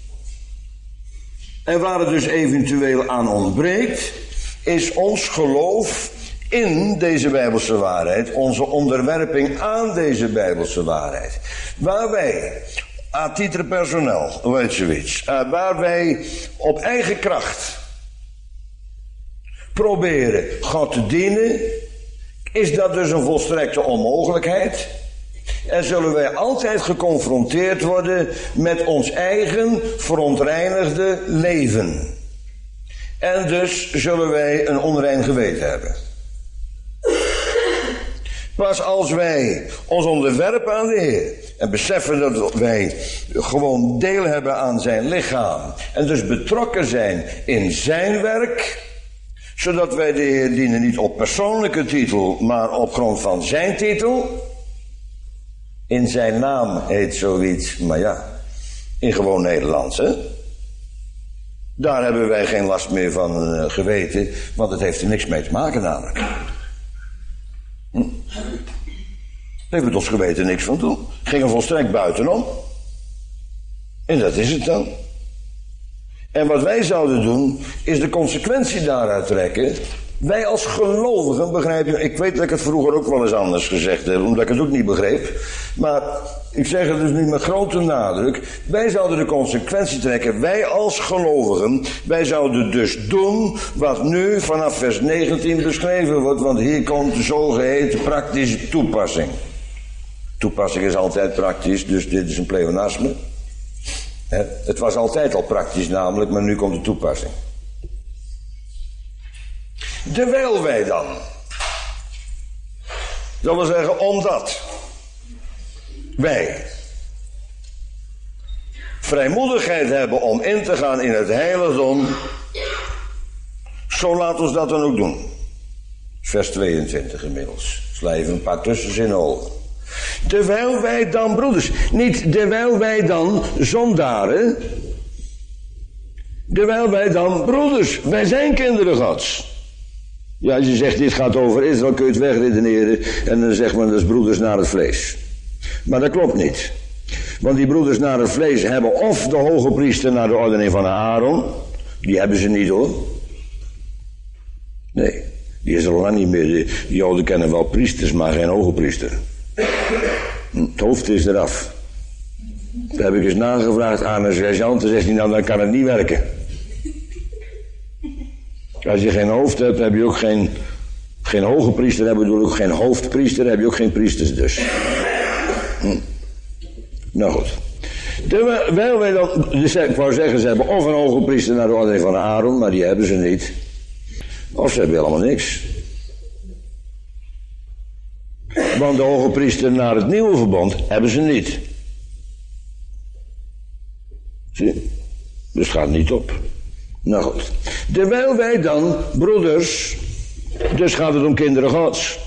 En waar het dus eventueel aan ontbreekt, is ons geloof in deze Bijbelse waarheid, onze onderwerping aan deze Bijbelse waarheid. Waar wij, à titre personnel, weet zoiets, waar wij op eigen kracht proberen God te dienen, is dat dus een volstrekte onmogelijkheid. En zullen wij altijd geconfronteerd worden met ons eigen verontreinigde leven. En dus zullen wij een onrein geweten hebben. Pas als wij ons onderwerpen aan de Heer en beseffen dat wij gewoon deel hebben aan zijn lichaam en dus betrokken zijn in zijn werk, zodat wij de Heer dienen niet op persoonlijke titel, maar op grond van zijn titel. In zijn naam heet zoiets, maar ja, in gewoon Nederlands, hè. Daar hebben wij geen last meer van geweten, want het heeft er niks mee te maken namelijk. Daar heeft het ons geweten niks van doen. Ging er volstrekt buitenom. En dat is het dan. En wat wij zouden doen, is de consequentie daaruit trekken. Wij als gelovigen, begrijp je, ik weet dat ik het vroeger ook wel eens anders gezegd heb, omdat ik het ook niet begreep. Maar ik zeg het dus nu met grote nadruk. Wij zouden de consequentie trekken, wij als gelovigen, wij zouden dus doen wat nu vanaf vers 19 beschreven wordt, want hier komt de zogeheten praktische toepassing. Toepassing is altijd praktisch, dus dit is een pleonasme. Het was altijd al praktisch namelijk, maar nu komt de toepassing. Terwijl wij dan, dat wil zeggen omdat wij vrijmoedigheid hebben om in te gaan in het heiligdom, zo laat ons dat dan ook doen. Vers 22 inmiddels. Sla even een paar tussenzinnen over. Terwijl wij dan, broeders, niet terwijl wij dan zondaren, terwijl wij dan, broeders, wij zijn kinderen Gods. Ja, als je zegt dit gaat over Israël, kun je het wegredeneren en dan zegt men dat is broeders naar het vlees. Maar dat klopt niet. Want die broeders naar het vlees hebben of de hoge priester naar de ordening van Aaron, die hebben ze niet hoor. Nee, die is er al lang niet meer. Die Joden kennen wel priesters, maar geen hoge priester. Het hoofd is eraf. Daar heb ik eens nagevraagd aan een sergeant, en zegt hij nou dan kan het niet werken. Als je geen hoofd hebt, heb je ook geen hoge priester, heb je ook geen hoofdpriester, heb je ook geen priesters dus. Nou goed. Terwijl wij dan, dus ik wou zeggen, ze hebben of een hoge priester naar de ordening van Aaron, maar die hebben ze niet. Of ze hebben helemaal niks. Want de hoge priester naar het nieuwe verbond hebben ze niet. Zie? Dus het gaat niet op. Nou goed. Terwijl wij dan, broeders, dus gaat het om kinderen Gods,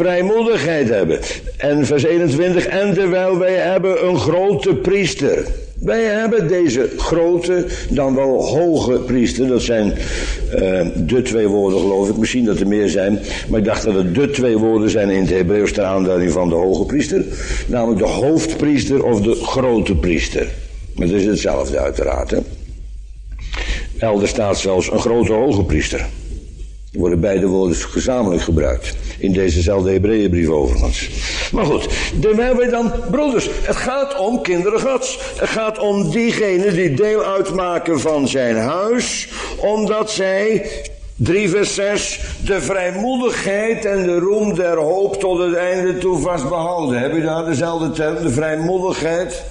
vrijmoedigheid hebben. En vers 21, en terwijl wij hebben een grote priester. Wij hebben deze grote, dan wel hoge priester. Dat zijn de twee woorden, geloof ik. Misschien dat er meer zijn. Maar ik dacht dat het de twee woorden zijn in het Hebreeuws ter aanduiding van de hoge priester. Namelijk de hoofdpriester of de grote priester. Maar dat is hetzelfde uiteraard. Hè? Elders staat zelfs een grote hoge priester. Er worden beide woorden gezamenlijk gebruikt. In dezezelfde Hebreeënbrief overigens. Maar goed, dan hebben we dan broeders. Het gaat om kinderen Gods. Het gaat om diegenen die deel uitmaken van zijn huis. Omdat zij, 3 vers 6, de vrijmoedigheid en de roem der hoop tot het einde toe vast behouden. Heb je daar dezelfde term, de vrijmoedigheid?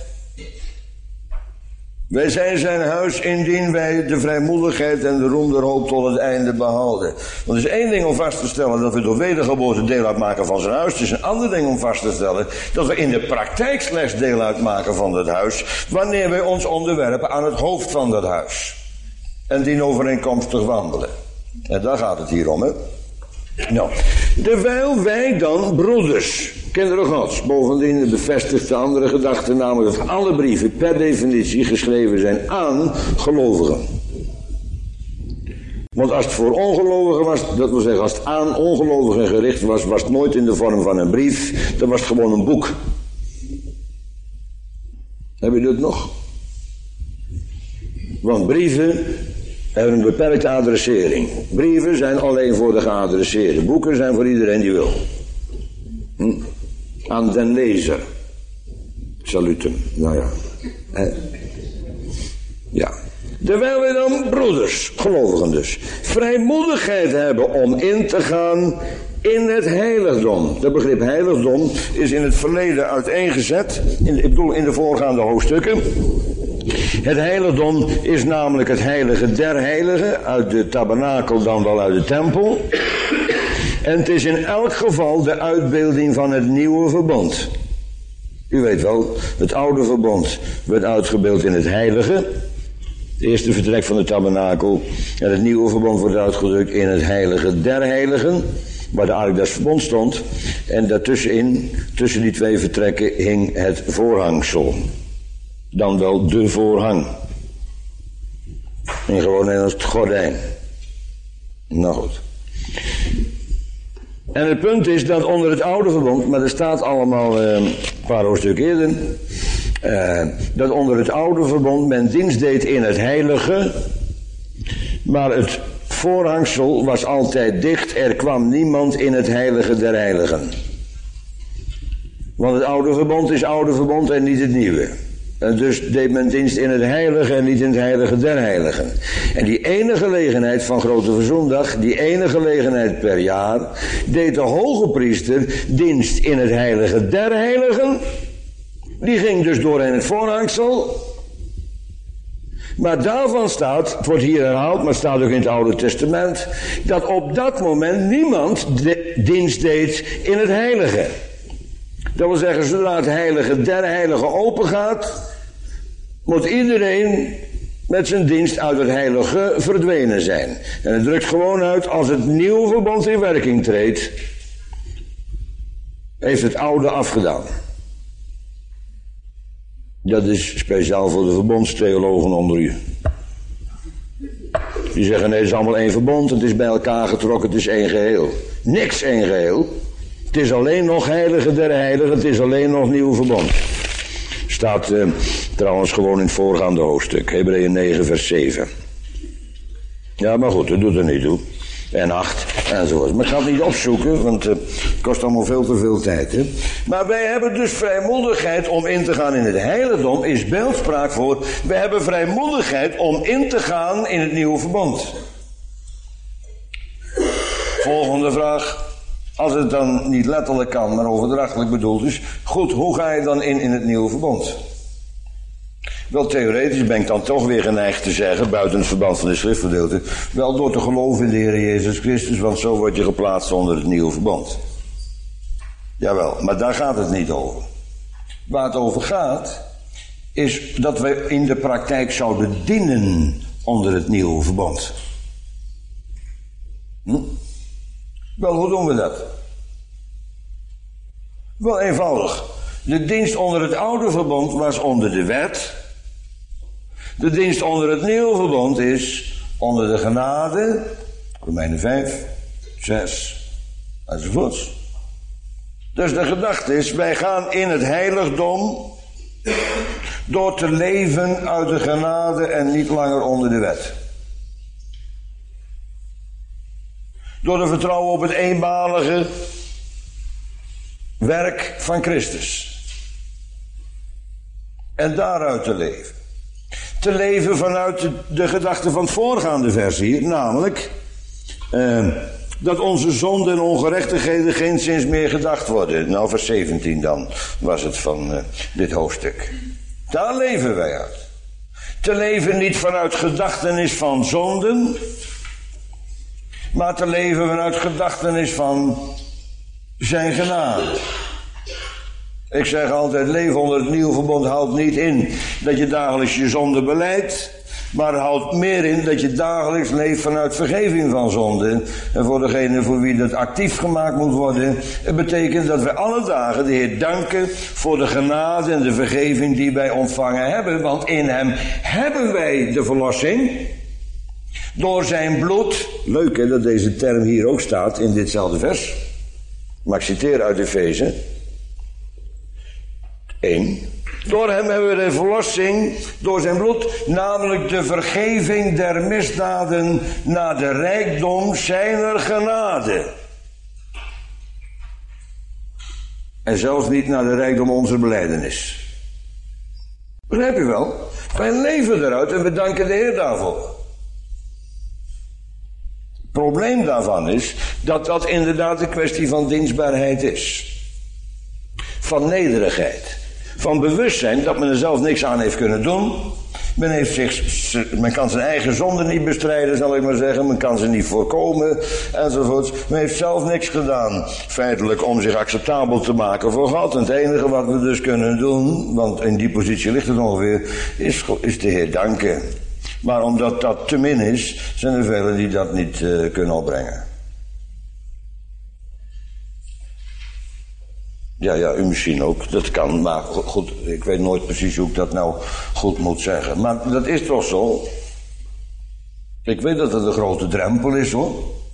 Wij zijn zijn huis indien wij de vrijmoedigheid en de roem der hoop tot het einde behouden. Want er is één ding om vast te stellen dat we door wedergeboorte deel uitmaken van zijn huis. Het is een ander ding om vast te stellen dat we in de praktijk slechts deel uitmaken van dat huis. Wanneer wij ons onderwerpen aan het hoofd van dat huis. En dienovereenkomstig wandelen. En daar gaat het hier om, hè. Nou, terwijl wij dan broeders, kinderen Gods, bovendien bevestigt de andere gedachte, namelijk dat alle brieven per definitie geschreven zijn aan gelovigen. Want als het voor ongelovigen was, dat wil zeggen als het aan ongelovigen gericht was, was het nooit in de vorm van een brief, dan was het gewoon een boek. Heb je dat nog? Want brieven hebben een beperkte adressering. Brieven zijn alleen voor de geadresseerden. Boeken zijn voor iedereen die wil. Aan den lezer. Salutem. Nou ja. Ja. Terwijl wij dan broeders, gelovigen dus, vrijmoedigheid hebben om in te gaan in het heiligdom. Dat begrip heiligdom is in het verleden uiteengezet. Ik bedoel in de voorgaande hoofdstukken. Het heiligdom is namelijk het heilige der heiligen, uit de tabernakel dan wel uit de tempel. En het is in elk geval de uitbeelding van het nieuwe verbond. U weet wel, het oude verbond werd uitgebeeld in het heilige. Het eerste vertrek van de tabernakel. En het nieuwe verbond wordt uitgedrukt in het heilige der heiligen, waar de ark des verbonds stond. En daartussenin, tussen die twee vertrekken, hing het voorhangsel. Dan wel de voorhang. En gewoon Nederlands het gordijn. Nou goed. En het punt is dat onder het oude verbond, maar er staat allemaal een paar hoofdstukken eerder, dat onder het oude verbond men dienst deed in het heilige, maar het voorhangsel was altijd dicht, er kwam niemand in het heilige der heiligen. Want het oude verbond is oude verbond en niet het nieuwe. En dus deed men dienst in het heilige en niet in het heilige der heiligen. En die ene gelegenheid van Grote Verzoendag, die ene gelegenheid per jaar, deed de hoge priester dienst in het heilige der heiligen. Die ging dus doorheen het voorhangsel. Maar daarvan staat, het wordt hier herhaald, maar het staat ook in het Oude Testament, dat op dat moment niemand dienst deed in het heilige. Dat wil zeggen, zodra het heilige der heiligen open gaat, moet iedereen met zijn dienst uit het heilige verdwenen zijn. En het drukt gewoon uit, als het nieuwe verbond in werking treedt, heeft het oude afgedaan. Dat is speciaal voor de verbondstheologen onder u. Die zeggen, nee, het is allemaal één verbond, het is bij elkaar getrokken, het is één geheel. Niks één geheel. Het is alleen nog heilige der heiligen, het is alleen nog nieuw verbond. Staat trouwens gewoon in het voorgaande hoofdstuk, Hebreeën 9 vers 7. Ja, maar goed, dat doet er niet toe. En 8 enzovoort. Maar ik ga het niet opzoeken, want het kost allemaal veel te veel tijd. Hè? Maar wij hebben dus vrijmoedigheid om in te gaan in het heiligdom, is beeldspraak voor. Wij hebben vrijmoedigheid om in te gaan in het nieuwe verbond. Volgende vraag. Als het dan niet letterlijk kan, maar overdrachtelijk bedoeld is. Goed, hoe ga je dan in het nieuwe verbond? Wel, theoretisch ben ik dan toch weer geneigd te zeggen, buiten het verband van de schriftgedeelte, wel door te geloven in de Heer Jezus Christus, want zo word je geplaatst onder het nieuwe verbond. Jawel, maar daar gaat het niet over. Waar het over gaat, is dat we in de praktijk zouden dienen onder het nieuwe verbond. Wel, hoe doen we dat? Wel eenvoudig. De dienst onder het oude verbond was onder de wet. De dienst onder het nieuwe verbond is onder de genade, Romeinen 5, 6, enzovoorts. Dus de gedachte is, wij gaan in het heiligdom door te leven uit de genade en niet langer onder de wet. Door te vertrouwen op het eenmalige werk van Christus. En daaruit te leven. Te leven vanuit de gedachte van het voorgaande vers hier, namelijk dat onze zonden en ongerechtigheden geen zins meer gedacht worden. Nou, vers 17 dan was het van dit hoofdstuk. Daar leven wij uit. Te leven niet vanuit gedachtenis van zonden, maar te leven vanuit gedachtenis van zijn genade. Ik zeg altijd, leven onder het nieuwe verbond houdt niet in dat je dagelijks je zonde beleidt, maar het houdt meer in dat je dagelijks leeft vanuit vergeving van zonde. En voor degene voor wie dat actief gemaakt moet worden, het betekent dat we alle dagen de Heer danken voor de genade en de vergeving die wij ontvangen hebben. Want in hem hebben wij de verlossing door zijn bloed. Leuk hè, dat deze term hier ook staat in ditzelfde vers. Maar ik citeer uit Efeze 1. Door hem hebben we de verlossing door zijn bloed, namelijk de vergeving der misdaden naar de rijkdom zijner genade. En zelfs niet naar de rijkdom onze belijdenis. Begrijp je wel? Wij leven eruit en we danken de Heer daarvoor. Het probleem daarvan is dat dat inderdaad een kwestie van dienstbaarheid is. Van nederigheid. Van bewustzijn dat men er zelf niks aan heeft kunnen doen. Men kan zijn eigen zonde niet bestrijden, zal ik maar zeggen. Men kan ze niet voorkomen, enzovoort. Men heeft zelf niks gedaan, feitelijk, om zich acceptabel te maken voor God. En het enige wat we dus kunnen doen, want in die positie ligt het ongeveer, is de Heer danken. Maar omdat dat te min is, zijn er velen die dat niet kunnen opbrengen. Ja, u misschien ook. Dat kan, maar goed, ik weet nooit precies hoe ik dat nou goed moet zeggen. Maar dat is toch zo. Ik weet dat het een grote drempel is, hoor.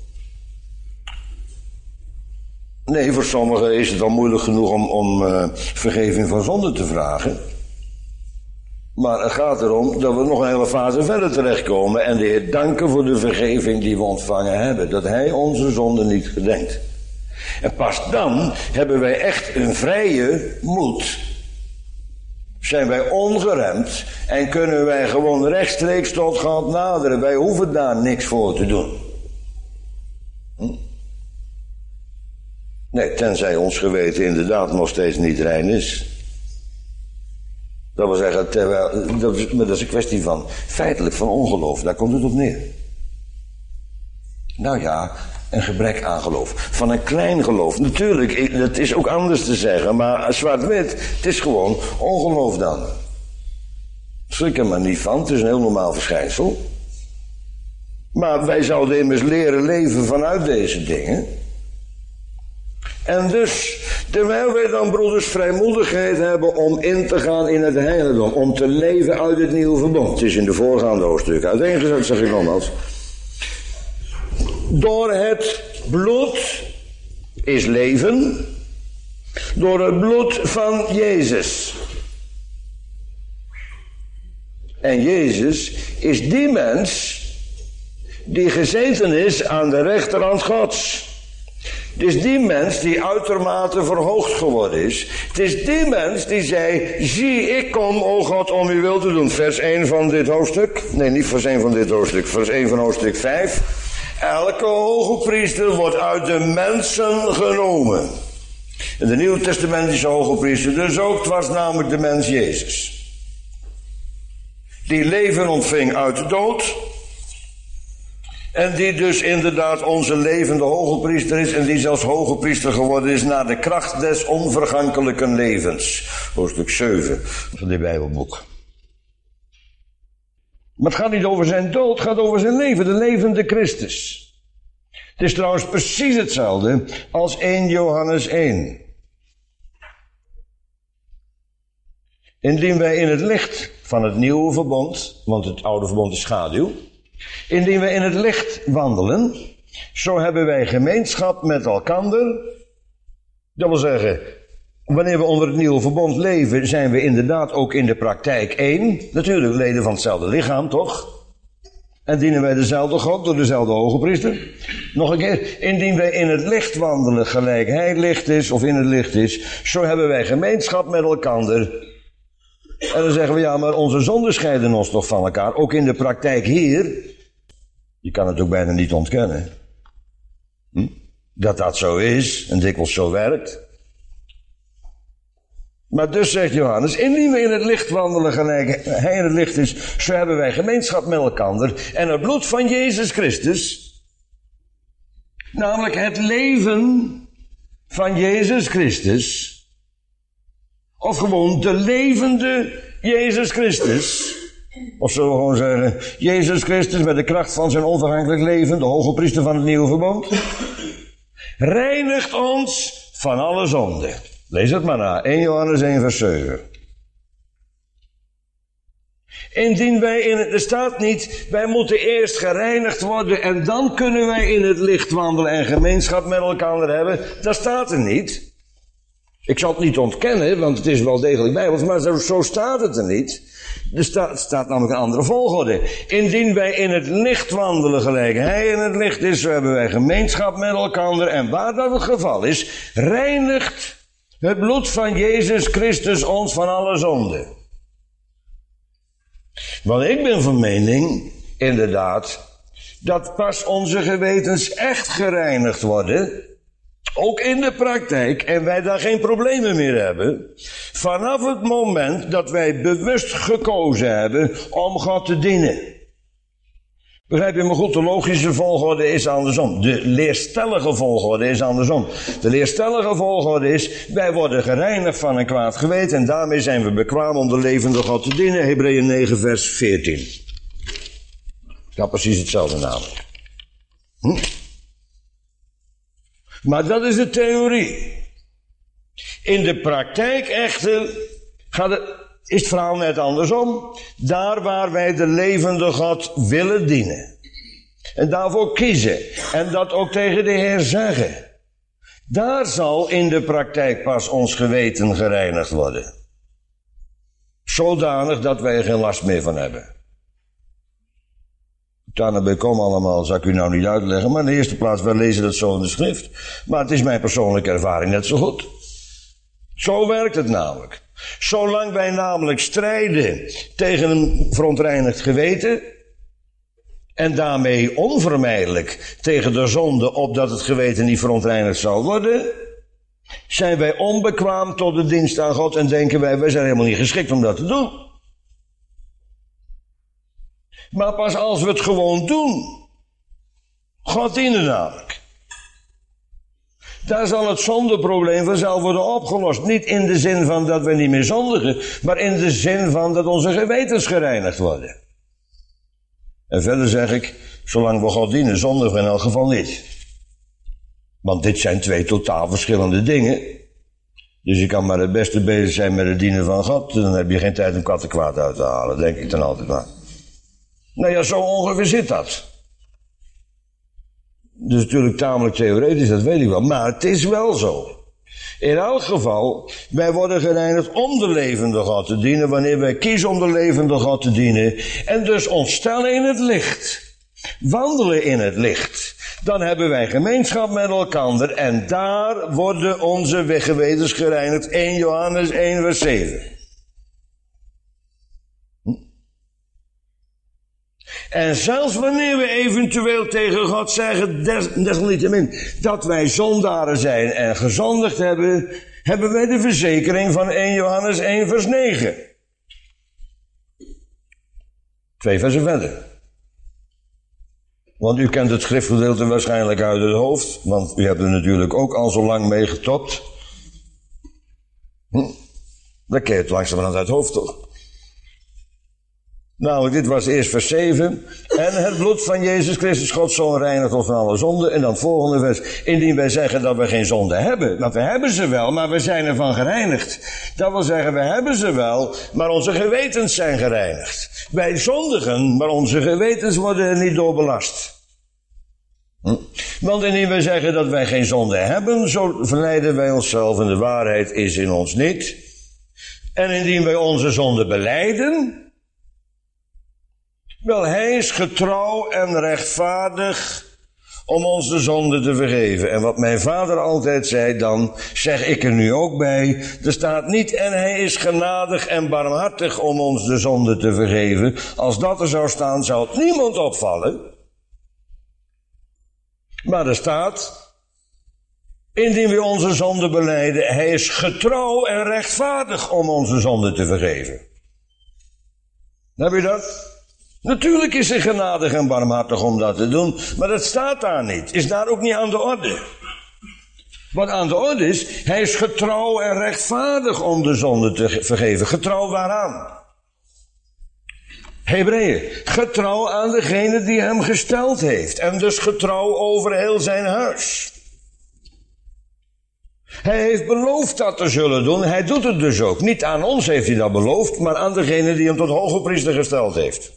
Nee, voor sommigen is het al moeilijk genoeg om vergeving van zonde te vragen. Maar het gaat erom dat we nog een hele fase verder terechtkomen en de Heer danken voor de vergeving die we ontvangen hebben. Dat Hij onze zonde niet gedenkt. En pas dan hebben wij echt een vrije moed. Zijn wij ongeremd en kunnen wij gewoon rechtstreeks tot God naderen. Wij hoeven daar niks voor te doen. Nee, tenzij ons geweten inderdaad nog steeds niet rein is. Dat wil zeggen, dat is een kwestie van, feitelijk van ongeloof. Daar komt het op neer. Nou ja, een gebrek aan geloof. Van een klein geloof. Natuurlijk, dat is ook anders te zeggen, maar zwart-wit, het is gewoon ongeloof dan. Schrik er maar niet van, het is een heel normaal verschijnsel. Maar wij zouden immers leren leven vanuit deze dingen. En dus, terwijl wij dan, broeders, vrijmoedigheid hebben om in te gaan in het heiligdom, om te leven uit het nieuwe verbond. Het is in de voorgaande hoofdstukken uiteengezet, zeg ik nogmaals. Door het bloed is leven, door het bloed van Jezus. En Jezus is die mens die gezeten is aan de rechterhand Gods. Het is die mens die uitermate verhoogd geworden is. Het is die mens die zei, zie ik kom, o God, om uw wil te doen. Vers 1 van dit hoofdstuk. Nee, niet vers 1 van dit hoofdstuk. Vers 1 van hoofdstuk 5. Elke hoge priester wordt uit de mensen genomen. En de Nieuwe Testamentische hoge priester dus ook. Het was namelijk de mens Jezus. Die leven ontving uit de dood. En die dus inderdaad onze levende hoge priester is. En die zelfs hoge priester geworden is naar de kracht des onvergankelijke levens. Hoofdstuk 7 van dit Bijbelboek. Maar het gaat niet over zijn dood, het gaat over zijn leven. De levende Christus. Het is trouwens precies hetzelfde als 1 Johannes 1. Indien wij in het licht van het nieuwe verbond, want het oude verbond is schaduw. Indien wij in het licht wandelen, zo hebben wij gemeenschap met elkander. Dat wil zeggen, wanneer we onder het nieuwe verbond leven, zijn we inderdaad ook in de praktijk één. Natuurlijk leden van hetzelfde lichaam, toch? En dienen wij dezelfde God door dezelfde hoge priester. Nog een keer, indien wij in het licht wandelen, gelijk hij licht is of in het licht is, zo hebben wij gemeenschap met elkander. En dan zeggen we, ja, maar onze zonden scheiden ons toch van elkaar. Ook in de praktijk hier, je kan het ook bijna niet ontkennen. Dat zo is en dikwijls zo werkt. Maar dus zegt Johannes, indien we in het licht wandelen gelijk hij in het licht is, zo hebben wij gemeenschap met elkander. En het bloed van Jezus Christus, namelijk het leven van Jezus Christus, of gewoon de levende Jezus Christus, of zullen we gewoon zeggen, Jezus Christus met de kracht van zijn onvergankelijk leven, de hoge priester van het nieuwe verbond, reinigt ons van alle zonde. Lees het maar na, 1 Johannes 1 vers 7. Indien wij er staat niet, wij moeten eerst gereinigd worden en dan kunnen wij in het licht wandelen en gemeenschap met elkaar hebben. Dat staat er niet. Ik zal het niet ontkennen, want het is wel degelijk bijbels, maar zo staat het er niet. Er staat namelijk een andere volgorde. Indien wij in het licht wandelen gelijk hij in het licht is, zo hebben wij gemeenschap met elkaar. En waar dat het geval is, reinigt het bloed van Jezus Christus ons van alle zonde. Want ik ben van mening, inderdaad, dat pas onze gewetens echt gereinigd worden, ook in de praktijk, en wij daar geen problemen meer hebben, vanaf het moment dat wij bewust gekozen hebben om God te dienen. Begrijp je me goed? De logische volgorde is andersom. De leerstellige volgorde is andersom. De leerstellige volgorde is, wij worden gereinigd van een kwaad geweten en daarmee zijn we bekwaam om de levende God te dienen. Hebreeën 9 vers 14. Ja, precies hetzelfde namelijk. Maar dat is de theorie. In de praktijk echter is het verhaal net andersom. Daar waar wij de levende God willen dienen. En daarvoor kiezen. En dat ook tegen de Heer zeggen. Daar zal in de praktijk pas ons geweten gereinigd worden. Zodanig dat wij er geen last meer van hebben. Daarna komen allemaal, zal ik u nou niet uitleggen. Maar in de eerste plaats, wij lezen dat zo in de schrift. Maar het is mijn persoonlijke ervaring net zo goed. Zo werkt het namelijk. Zolang wij namelijk strijden tegen een verontreinigd geweten en daarmee onvermijdelijk tegen de zonde opdat het geweten niet verontreinigd zal worden, zijn wij onbekwaam tot de dienst aan God en denken wij zijn helemaal niet geschikt om dat te doen. Maar pas als we het gewoon doen, God dienen namelijk, daar zal het zondeprobleem vanzelf worden opgelost. Niet in de zin van dat we niet meer zondigen, maar in de zin van dat onze gewetens gereinigd worden. En verder zeg ik, zolang we God dienen, zondigen we in elk geval niet. Want dit zijn twee totaal verschillende dingen. Dus je kan maar het beste bezig zijn met het dienen van God, dan heb je geen tijd om kattenkwaad uit te halen, denk ik dan altijd maar. Nou ja, zo ongeveer zit dat. Dus natuurlijk tamelijk theoretisch, dat weet ik wel. Maar het is wel zo. In elk geval, wij worden gereinigd om de levende God te dienen, wanneer wij kiezen om de levende God te dienen. En dus ons stellen in het licht. Wandelen in het licht. Dan hebben wij gemeenschap met elkaar. En daar worden onze gewetens gereinigd. 1 Johannes 1 vers 7. En zelfs wanneer we eventueel tegen God zeggen, desalniettemin, dat wij zondaren zijn en gezondigd hebben, hebben wij de verzekering van 1 Johannes 1 vers 9. 2 versen verder. Want u kent het schriftgedeelte waarschijnlijk uit het hoofd, want u hebt er natuurlijk ook al zo lang mee getopt. Dan ken je het langzamerhand uit het hoofd toch? Nou, dit was eerst vers 7. En het bloed van Jezus Christus, Gods Zoon, reinigt ons van alle zonde. En dan het volgende vers. Indien wij zeggen dat we geen zonde hebben. Want we hebben ze wel, maar we zijn ervan gereinigd. Dat wil zeggen, we hebben ze wel, maar onze gewetens zijn gereinigd. Wij zondigen, maar onze gewetens worden er niet door belast. Want indien wij zeggen dat wij geen zonde hebben, zo verleiden wij onszelf en de waarheid is in ons niet. En indien wij onze zonde belijden, wel, hij is getrouw en rechtvaardig om ons de zonde te vergeven. En wat mijn vader altijd zei, dan zeg ik er nu ook bij. Er staat niet, en hij is genadig en barmhartig om ons de zonde te vergeven. Als dat er zou staan, zou het niemand opvallen. Maar er staat, indien we onze zonde belijden, hij is getrouw en rechtvaardig om onze zonde te vergeven. Heb je dat? Natuurlijk is hij genadig en barmhartig om dat te doen, maar dat staat daar niet. Is daar ook niet aan de orde. Wat aan de orde is, hij is getrouw en rechtvaardig om de zonde te vergeven. Getrouw waaraan? Hebreeën. Getrouw aan degene die hem gesteld heeft. En dus getrouw over heel zijn huis. Hij heeft beloofd dat te zullen doen. Hij doet het dus ook. Niet aan ons heeft hij dat beloofd, maar aan degene die hem tot hoge priester gesteld heeft.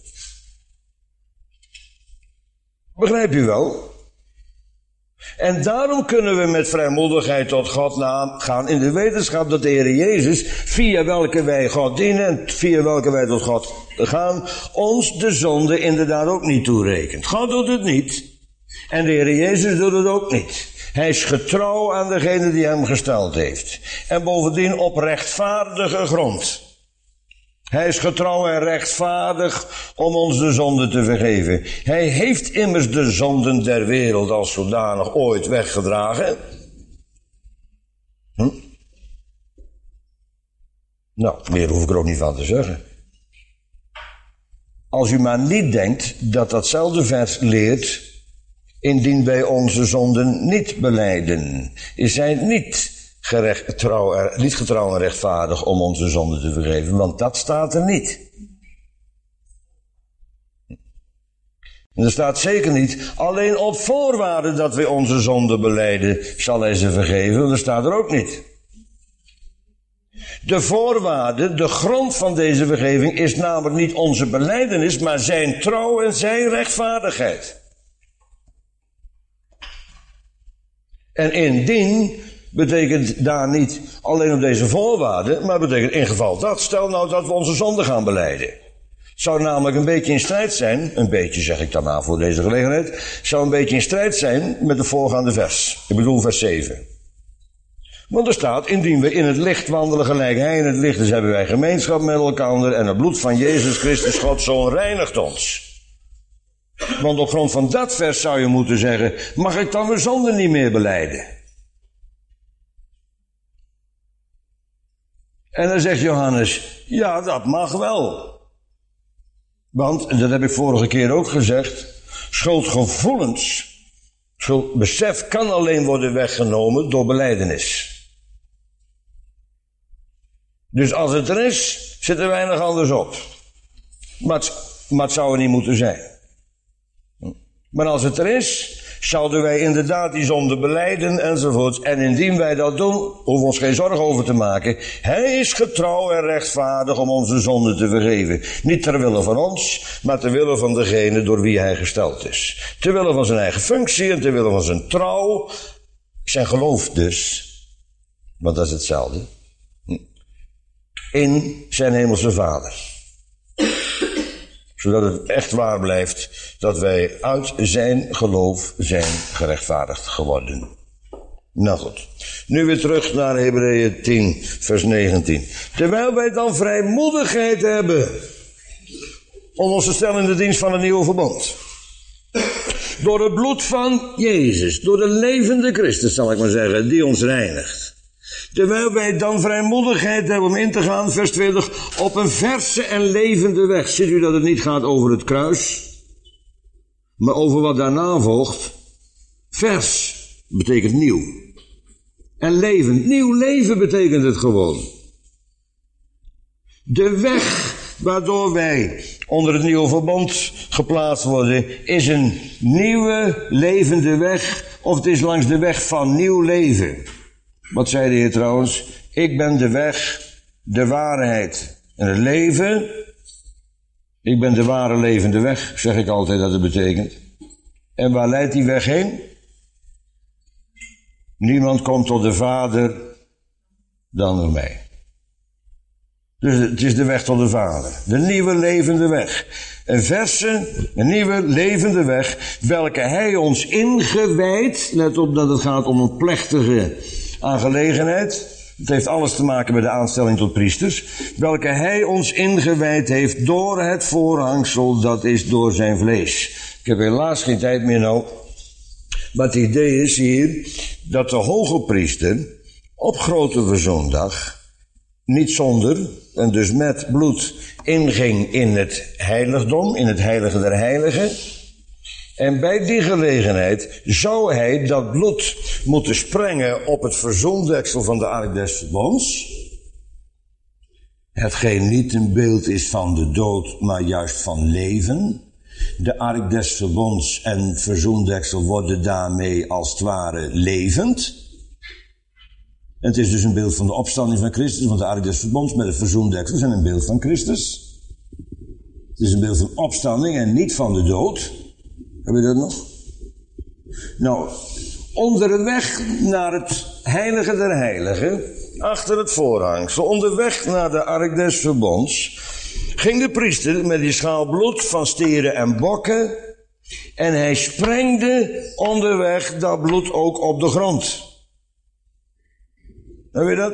Begrijp je wel? En daarom kunnen we met vrijmoedigheid tot God gaan in de wetenschap dat de Heer Jezus, via welke wij God dienen en via welke wij tot God gaan, ons de zonde inderdaad ook niet toerekent. God doet het niet. En de Heer Jezus doet het ook niet. Hij is getrouw aan degene die hem gesteld heeft. En bovendien op rechtvaardige grond. Hij is getrouw en rechtvaardig om ons de zonde te vergeven. Hij heeft immers de zonden der wereld als zodanig ooit weggedragen. Nou, meer hoef ik er ook niet van te zeggen. Als u maar niet denkt dat datzelfde vers leert, indien wij onze zonden niet belijden, is hij niet getrouw en rechtvaardig om onze zonde te vergeven, want dat staat er niet. En er staat zeker niet, alleen op voorwaarde dat wij onze zonde belijden, zal hij ze vergeven, want dat staat er ook niet. De voorwaarde, de grond van deze vergeving is namelijk niet onze belijdenis, maar zijn trouw en zijn rechtvaardigheid. En indien betekent daar niet alleen op deze voorwaarden, maar betekent in geval dat, stel nou dat we onze zonde gaan belijden. Het zou namelijk een beetje in strijd zijn, een beetje zeg ik dan maar voor deze gelegenheid, zou een beetje in strijd zijn met de voorgaande vers. Ik bedoel vers 7. Want er staat, indien we in het licht wandelen gelijk hij in het licht is, hebben wij gemeenschap met elkaar en het bloed van Jezus Christus, Gods Zoon, reinigt ons. Want op grond van dat vers zou je moeten zeggen, mag ik dan mijn zonde niet meer belijden? En dan zegt Johannes, ja, dat mag wel. Want, en dat heb ik vorige keer ook gezegd, schuldgevoelens, schuldbesef kan alleen worden weggenomen door belijdenis. Dus als het er is, zit er weinig anders op. Maar het zou er niet moeten zijn. Maar als het er is, zouden wij inderdaad die zonde belijden enzovoort. En indien wij dat doen, hoeven we ons geen zorgen over te maken. Hij is getrouw en rechtvaardig om onze zonde te vergeven. Niet ter wille van ons, maar ter wille van degene door wie hij gesteld is. Ter wille van zijn eigen functie en ter wille van zijn trouw. Zijn geloof dus, want dat is hetzelfde, in zijn hemelse Vader. Zodat het echt waar blijft dat wij uit zijn geloof zijn gerechtvaardigd geworden. Nou goed. Nu weer terug naar Hebreeën 10, vers 19. Terwijl wij dan vrijmoedigheid hebben om ons te stellen in de dienst van het nieuwe verbond. Door het bloed van Jezus, door de levende Christus zal ik maar zeggen, die ons reinigt. Terwijl wij dan vrijmoedigheid hebben om in te gaan, vers 20, op een verse en levende weg. Ziet u dat het niet gaat over het kruis, maar over wat daarna volgt. Vers betekent nieuw. En levend, nieuw leven betekent het gewoon. De weg waardoor wij onder het nieuwe verbond geplaatst worden, is een nieuwe levende weg, of het is langs de weg van nieuw leven. Wat zei de Heer trouwens? Ik ben de weg, de waarheid en het leven. Ik ben de ware levende weg, zeg ik altijd dat het betekent. En waar leidt die weg heen? Niemand komt tot de Vader dan door mij. Dus het is de weg tot de Vader. De nieuwe levende weg. Een verse, een nieuwe levende weg, welke Hij ons ingewijd, let op dat het gaat om een plechtige aangelegenheid. Het heeft alles te maken met de aanstelling tot priesters. Welke Hij ons ingewijd heeft door het voorhangsel, dat is door zijn vlees. Ik heb helaas geen tijd meer nou. Maar het idee is hier dat de hoge priester op Grote Verzoendag niet zonder en dus met bloed inging in het heiligdom, in het heilige der heiligen. En bij die gelegenheid zou hij dat bloed moeten sprengen op het verzoendeksel van de ark des verbonds. Hetgeen niet een beeld is van de dood, maar juist van leven. De ark des verbonds en verzoendeksel worden daarmee als het ware levend. En het is dus een beeld van de opstanding van Christus, want de ark des verbonds met het verzoendeksel zijn een beeld van Christus. Het is een beeld van opstanding en niet van de dood. Heb je dat nog? Nou, onderweg naar het heilige der heiligen, achter het voorhangsel, onderweg naar de ark des verbonds, ging de priester met die schaal bloed van stieren en bokken en hij sprengde onderweg dat bloed ook op de grond. Heb je dat?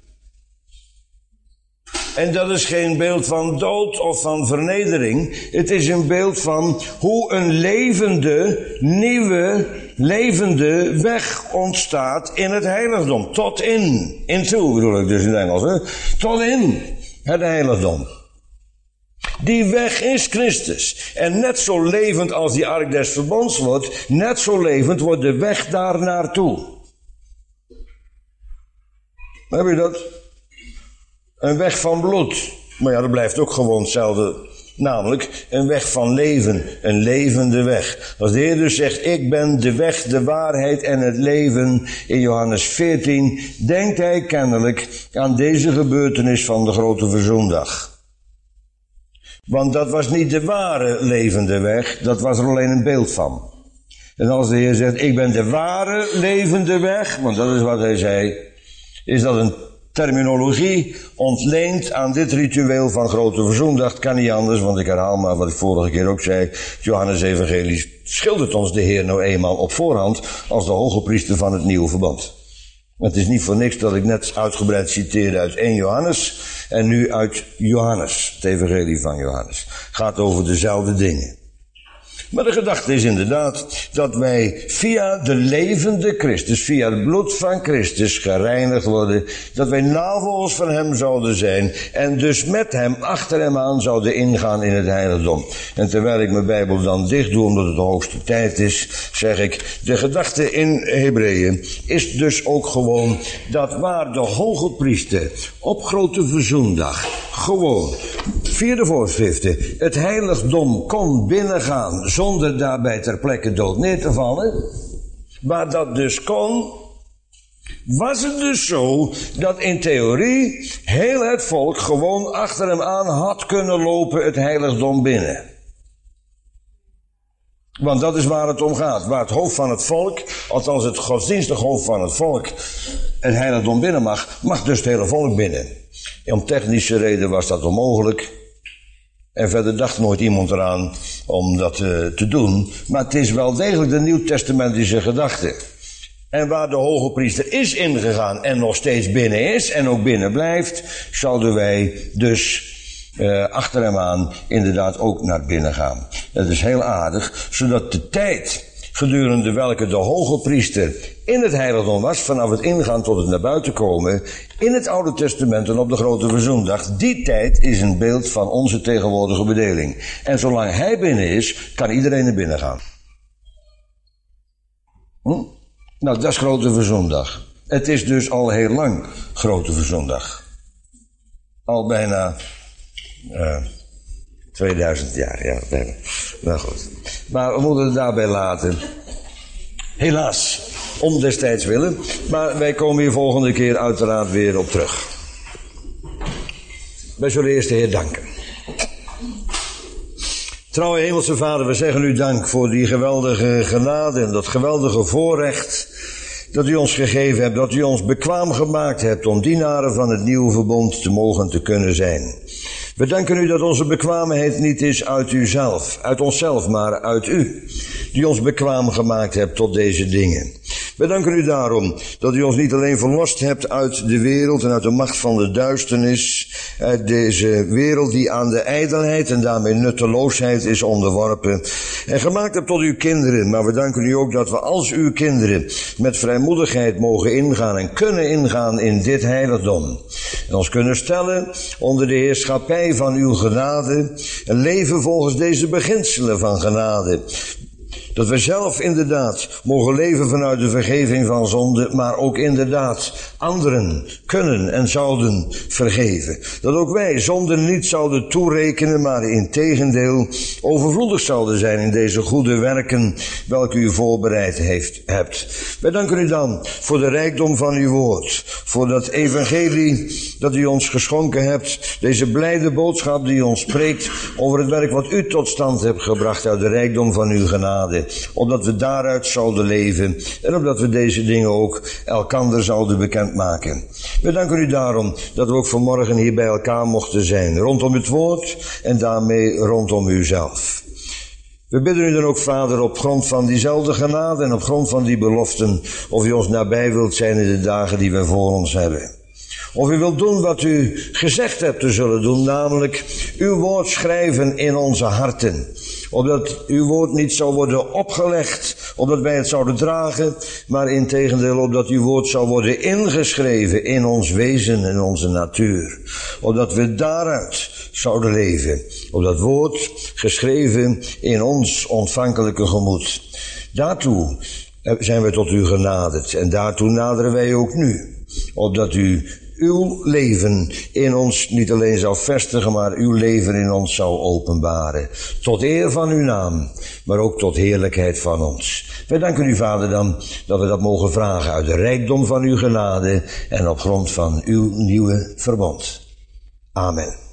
En dat is geen beeld van dood of van vernedering. Het is een beeld van hoe een levende, nieuwe, levende weg ontstaat in het heiligdom. Tot in. Into bedoel ik dus in het Engels. Hè? Tot in het heiligdom. Die weg is Christus. En net zo levend als die ark des verbonds wordt, net zo levend wordt de weg daar naartoe. Heb je dat? Een weg van bloed. Maar ja, dat blijft ook gewoon hetzelfde. Namelijk een weg van leven. Een levende weg. Als de Heer dus zegt, ik ben de weg, de waarheid en het leven in Johannes 14, denkt hij kennelijk aan deze gebeurtenis van de grote verzoendag. Want dat was niet de ware levende weg, dat was er alleen een beeld van. En als de Heer zegt, ik ben de ware levende weg, want dat is wat hij zei, is dat een terminologie ontleend aan dit ritueel van Grote Verzoendag. Het kan niet anders, want ik herhaal maar wat ik vorige keer ook zei. Het Johannes-evangelie schildert ons de Heer nou eenmaal op voorhand als de hoge priester van het nieuwe verbond. Het is niet voor niks dat ik net uitgebreid citeerde uit 1 Johannes en nu uit Johannes, het evangelie van Johannes. Het gaat over dezelfde dingen. Maar de gedachte is inderdaad dat wij via de levende Christus, via het bloed van Christus gereinigd worden, dat wij navolgers van hem zouden zijn en dus met hem, achter hem aan zouden ingaan in het heiligdom. En terwijl ik mijn Bijbel dan dicht doe omdat het de hoogste tijd is, zeg ik, de gedachte in Hebreeën is dus ook gewoon dat waar de hoge priester op Grote Verzoendag gewoon via de voorschriften het heiligdom kon binnengaan zonder daarbij ter plekke dood neer te vallen, waar dat dus kon, was het dus zo dat in theorie heel het volk gewoon achter hem aan had kunnen lopen het heiligdom binnen. Want dat is waar het om gaat. Waar het hoofd van het volk, althans het godsdienstig hoofd van het volk, het heiligdom binnen mag dus het hele volk binnen. En om technische reden was dat onmogelijk. En verder dacht nooit iemand eraan om dat te doen. Maar het is wel degelijk de nieuwtestamentische gedachte. En waar de hoge priester is ingegaan en nog steeds binnen is en ook binnen blijft, zouden wij dus achter hem aan inderdaad ook naar binnen gaan. Dat is heel aardig, zodat de tijd gedurende welke de hoge priester in het heiligdom was, vanaf het ingaan tot het naar buiten komen, in het Oude Testament en op de Grote Verzoendag, die tijd is een beeld van onze tegenwoordige bedeling. En zolang hij binnen is, kan iedereen naar binnen gaan. Nou, dat is Grote Verzoendag. Het is dus al heel lang Grote Verzoendag. Al bijna 2000 jaar, ja, bijna. Nou goed. Maar we moeten het daarbij laten. Helaas, om destijds willen. Maar wij komen hier volgende keer uiteraard weer op terug. Wij zullen eerst de Heer danken. Trouwe Hemelse Vader, we zeggen u dank voor die geweldige genade en dat geweldige voorrecht dat u ons gegeven hebt, dat u ons bekwaam gemaakt hebt om dienaren van het nieuwe verbond te mogen te kunnen zijn. We danken u dat onze bekwaamheid niet is uit uzelf, uit onszelf, maar uit u, die ons bekwaam gemaakt hebt tot deze dingen. We danken u daarom dat u ons niet alleen verlost hebt uit de wereld en uit de macht van de duisternis, uit deze wereld die aan de ijdelheid en daarmee nutteloosheid is onderworpen, en gemaakt hebt tot uw kinderen. Maar we danken u ook dat we als uw kinderen met vrijmoedigheid mogen ingaan en kunnen ingaan in dit heiligdom. En ons kunnen stellen onder de heerschappij van uw genade en leven volgens deze beginselen van genade. Dat we zelf inderdaad mogen leven vanuit de vergeving van zonde, maar ook inderdaad anderen kunnen en zouden vergeven. Dat ook wij zonde niet zouden toerekenen, maar integendeel overvloedig zouden zijn in deze goede werken welke u voorbereid hebt. Wij danken u dan voor de rijkdom van uw woord, voor dat evangelie dat u ons geschonken hebt, deze blijde boodschap die ons spreekt over het werk wat u tot stand hebt gebracht uit de rijkdom van uw genade. Opdat we daaruit zouden leven en opdat we deze dingen ook elkander zouden bekendmaken. We danken u daarom dat we ook vanmorgen hier bij elkaar mochten zijn, rondom het woord en daarmee rondom uzelf. We bidden u dan ook, Vader, op grond van diezelfde genade en op grond van die beloften, of u ons nabij wilt zijn in de dagen die we voor ons hebben. Of u wilt doen wat u gezegd hebt te zullen doen, namelijk uw woord schrijven in onze harten. Opdat uw woord niet zou worden opgelegd, opdat wij het zouden dragen, maar integendeel opdat uw woord zou worden ingeschreven in ons wezen en onze natuur. Opdat we daaruit zouden leven, op dat woord geschreven in ons ontvankelijke gemoed. Daartoe zijn we tot u genaderd en daartoe naderen wij ook nu, opdat u uw leven in ons niet alleen zou vestigen, maar uw leven in ons zou openbaren. Tot eer van uw naam, maar ook tot heerlijkheid van ons. Wij danken u, Vader, dan dat we dat mogen vragen uit de rijkdom van uw genade en op grond van uw nieuwe verbond. Amen.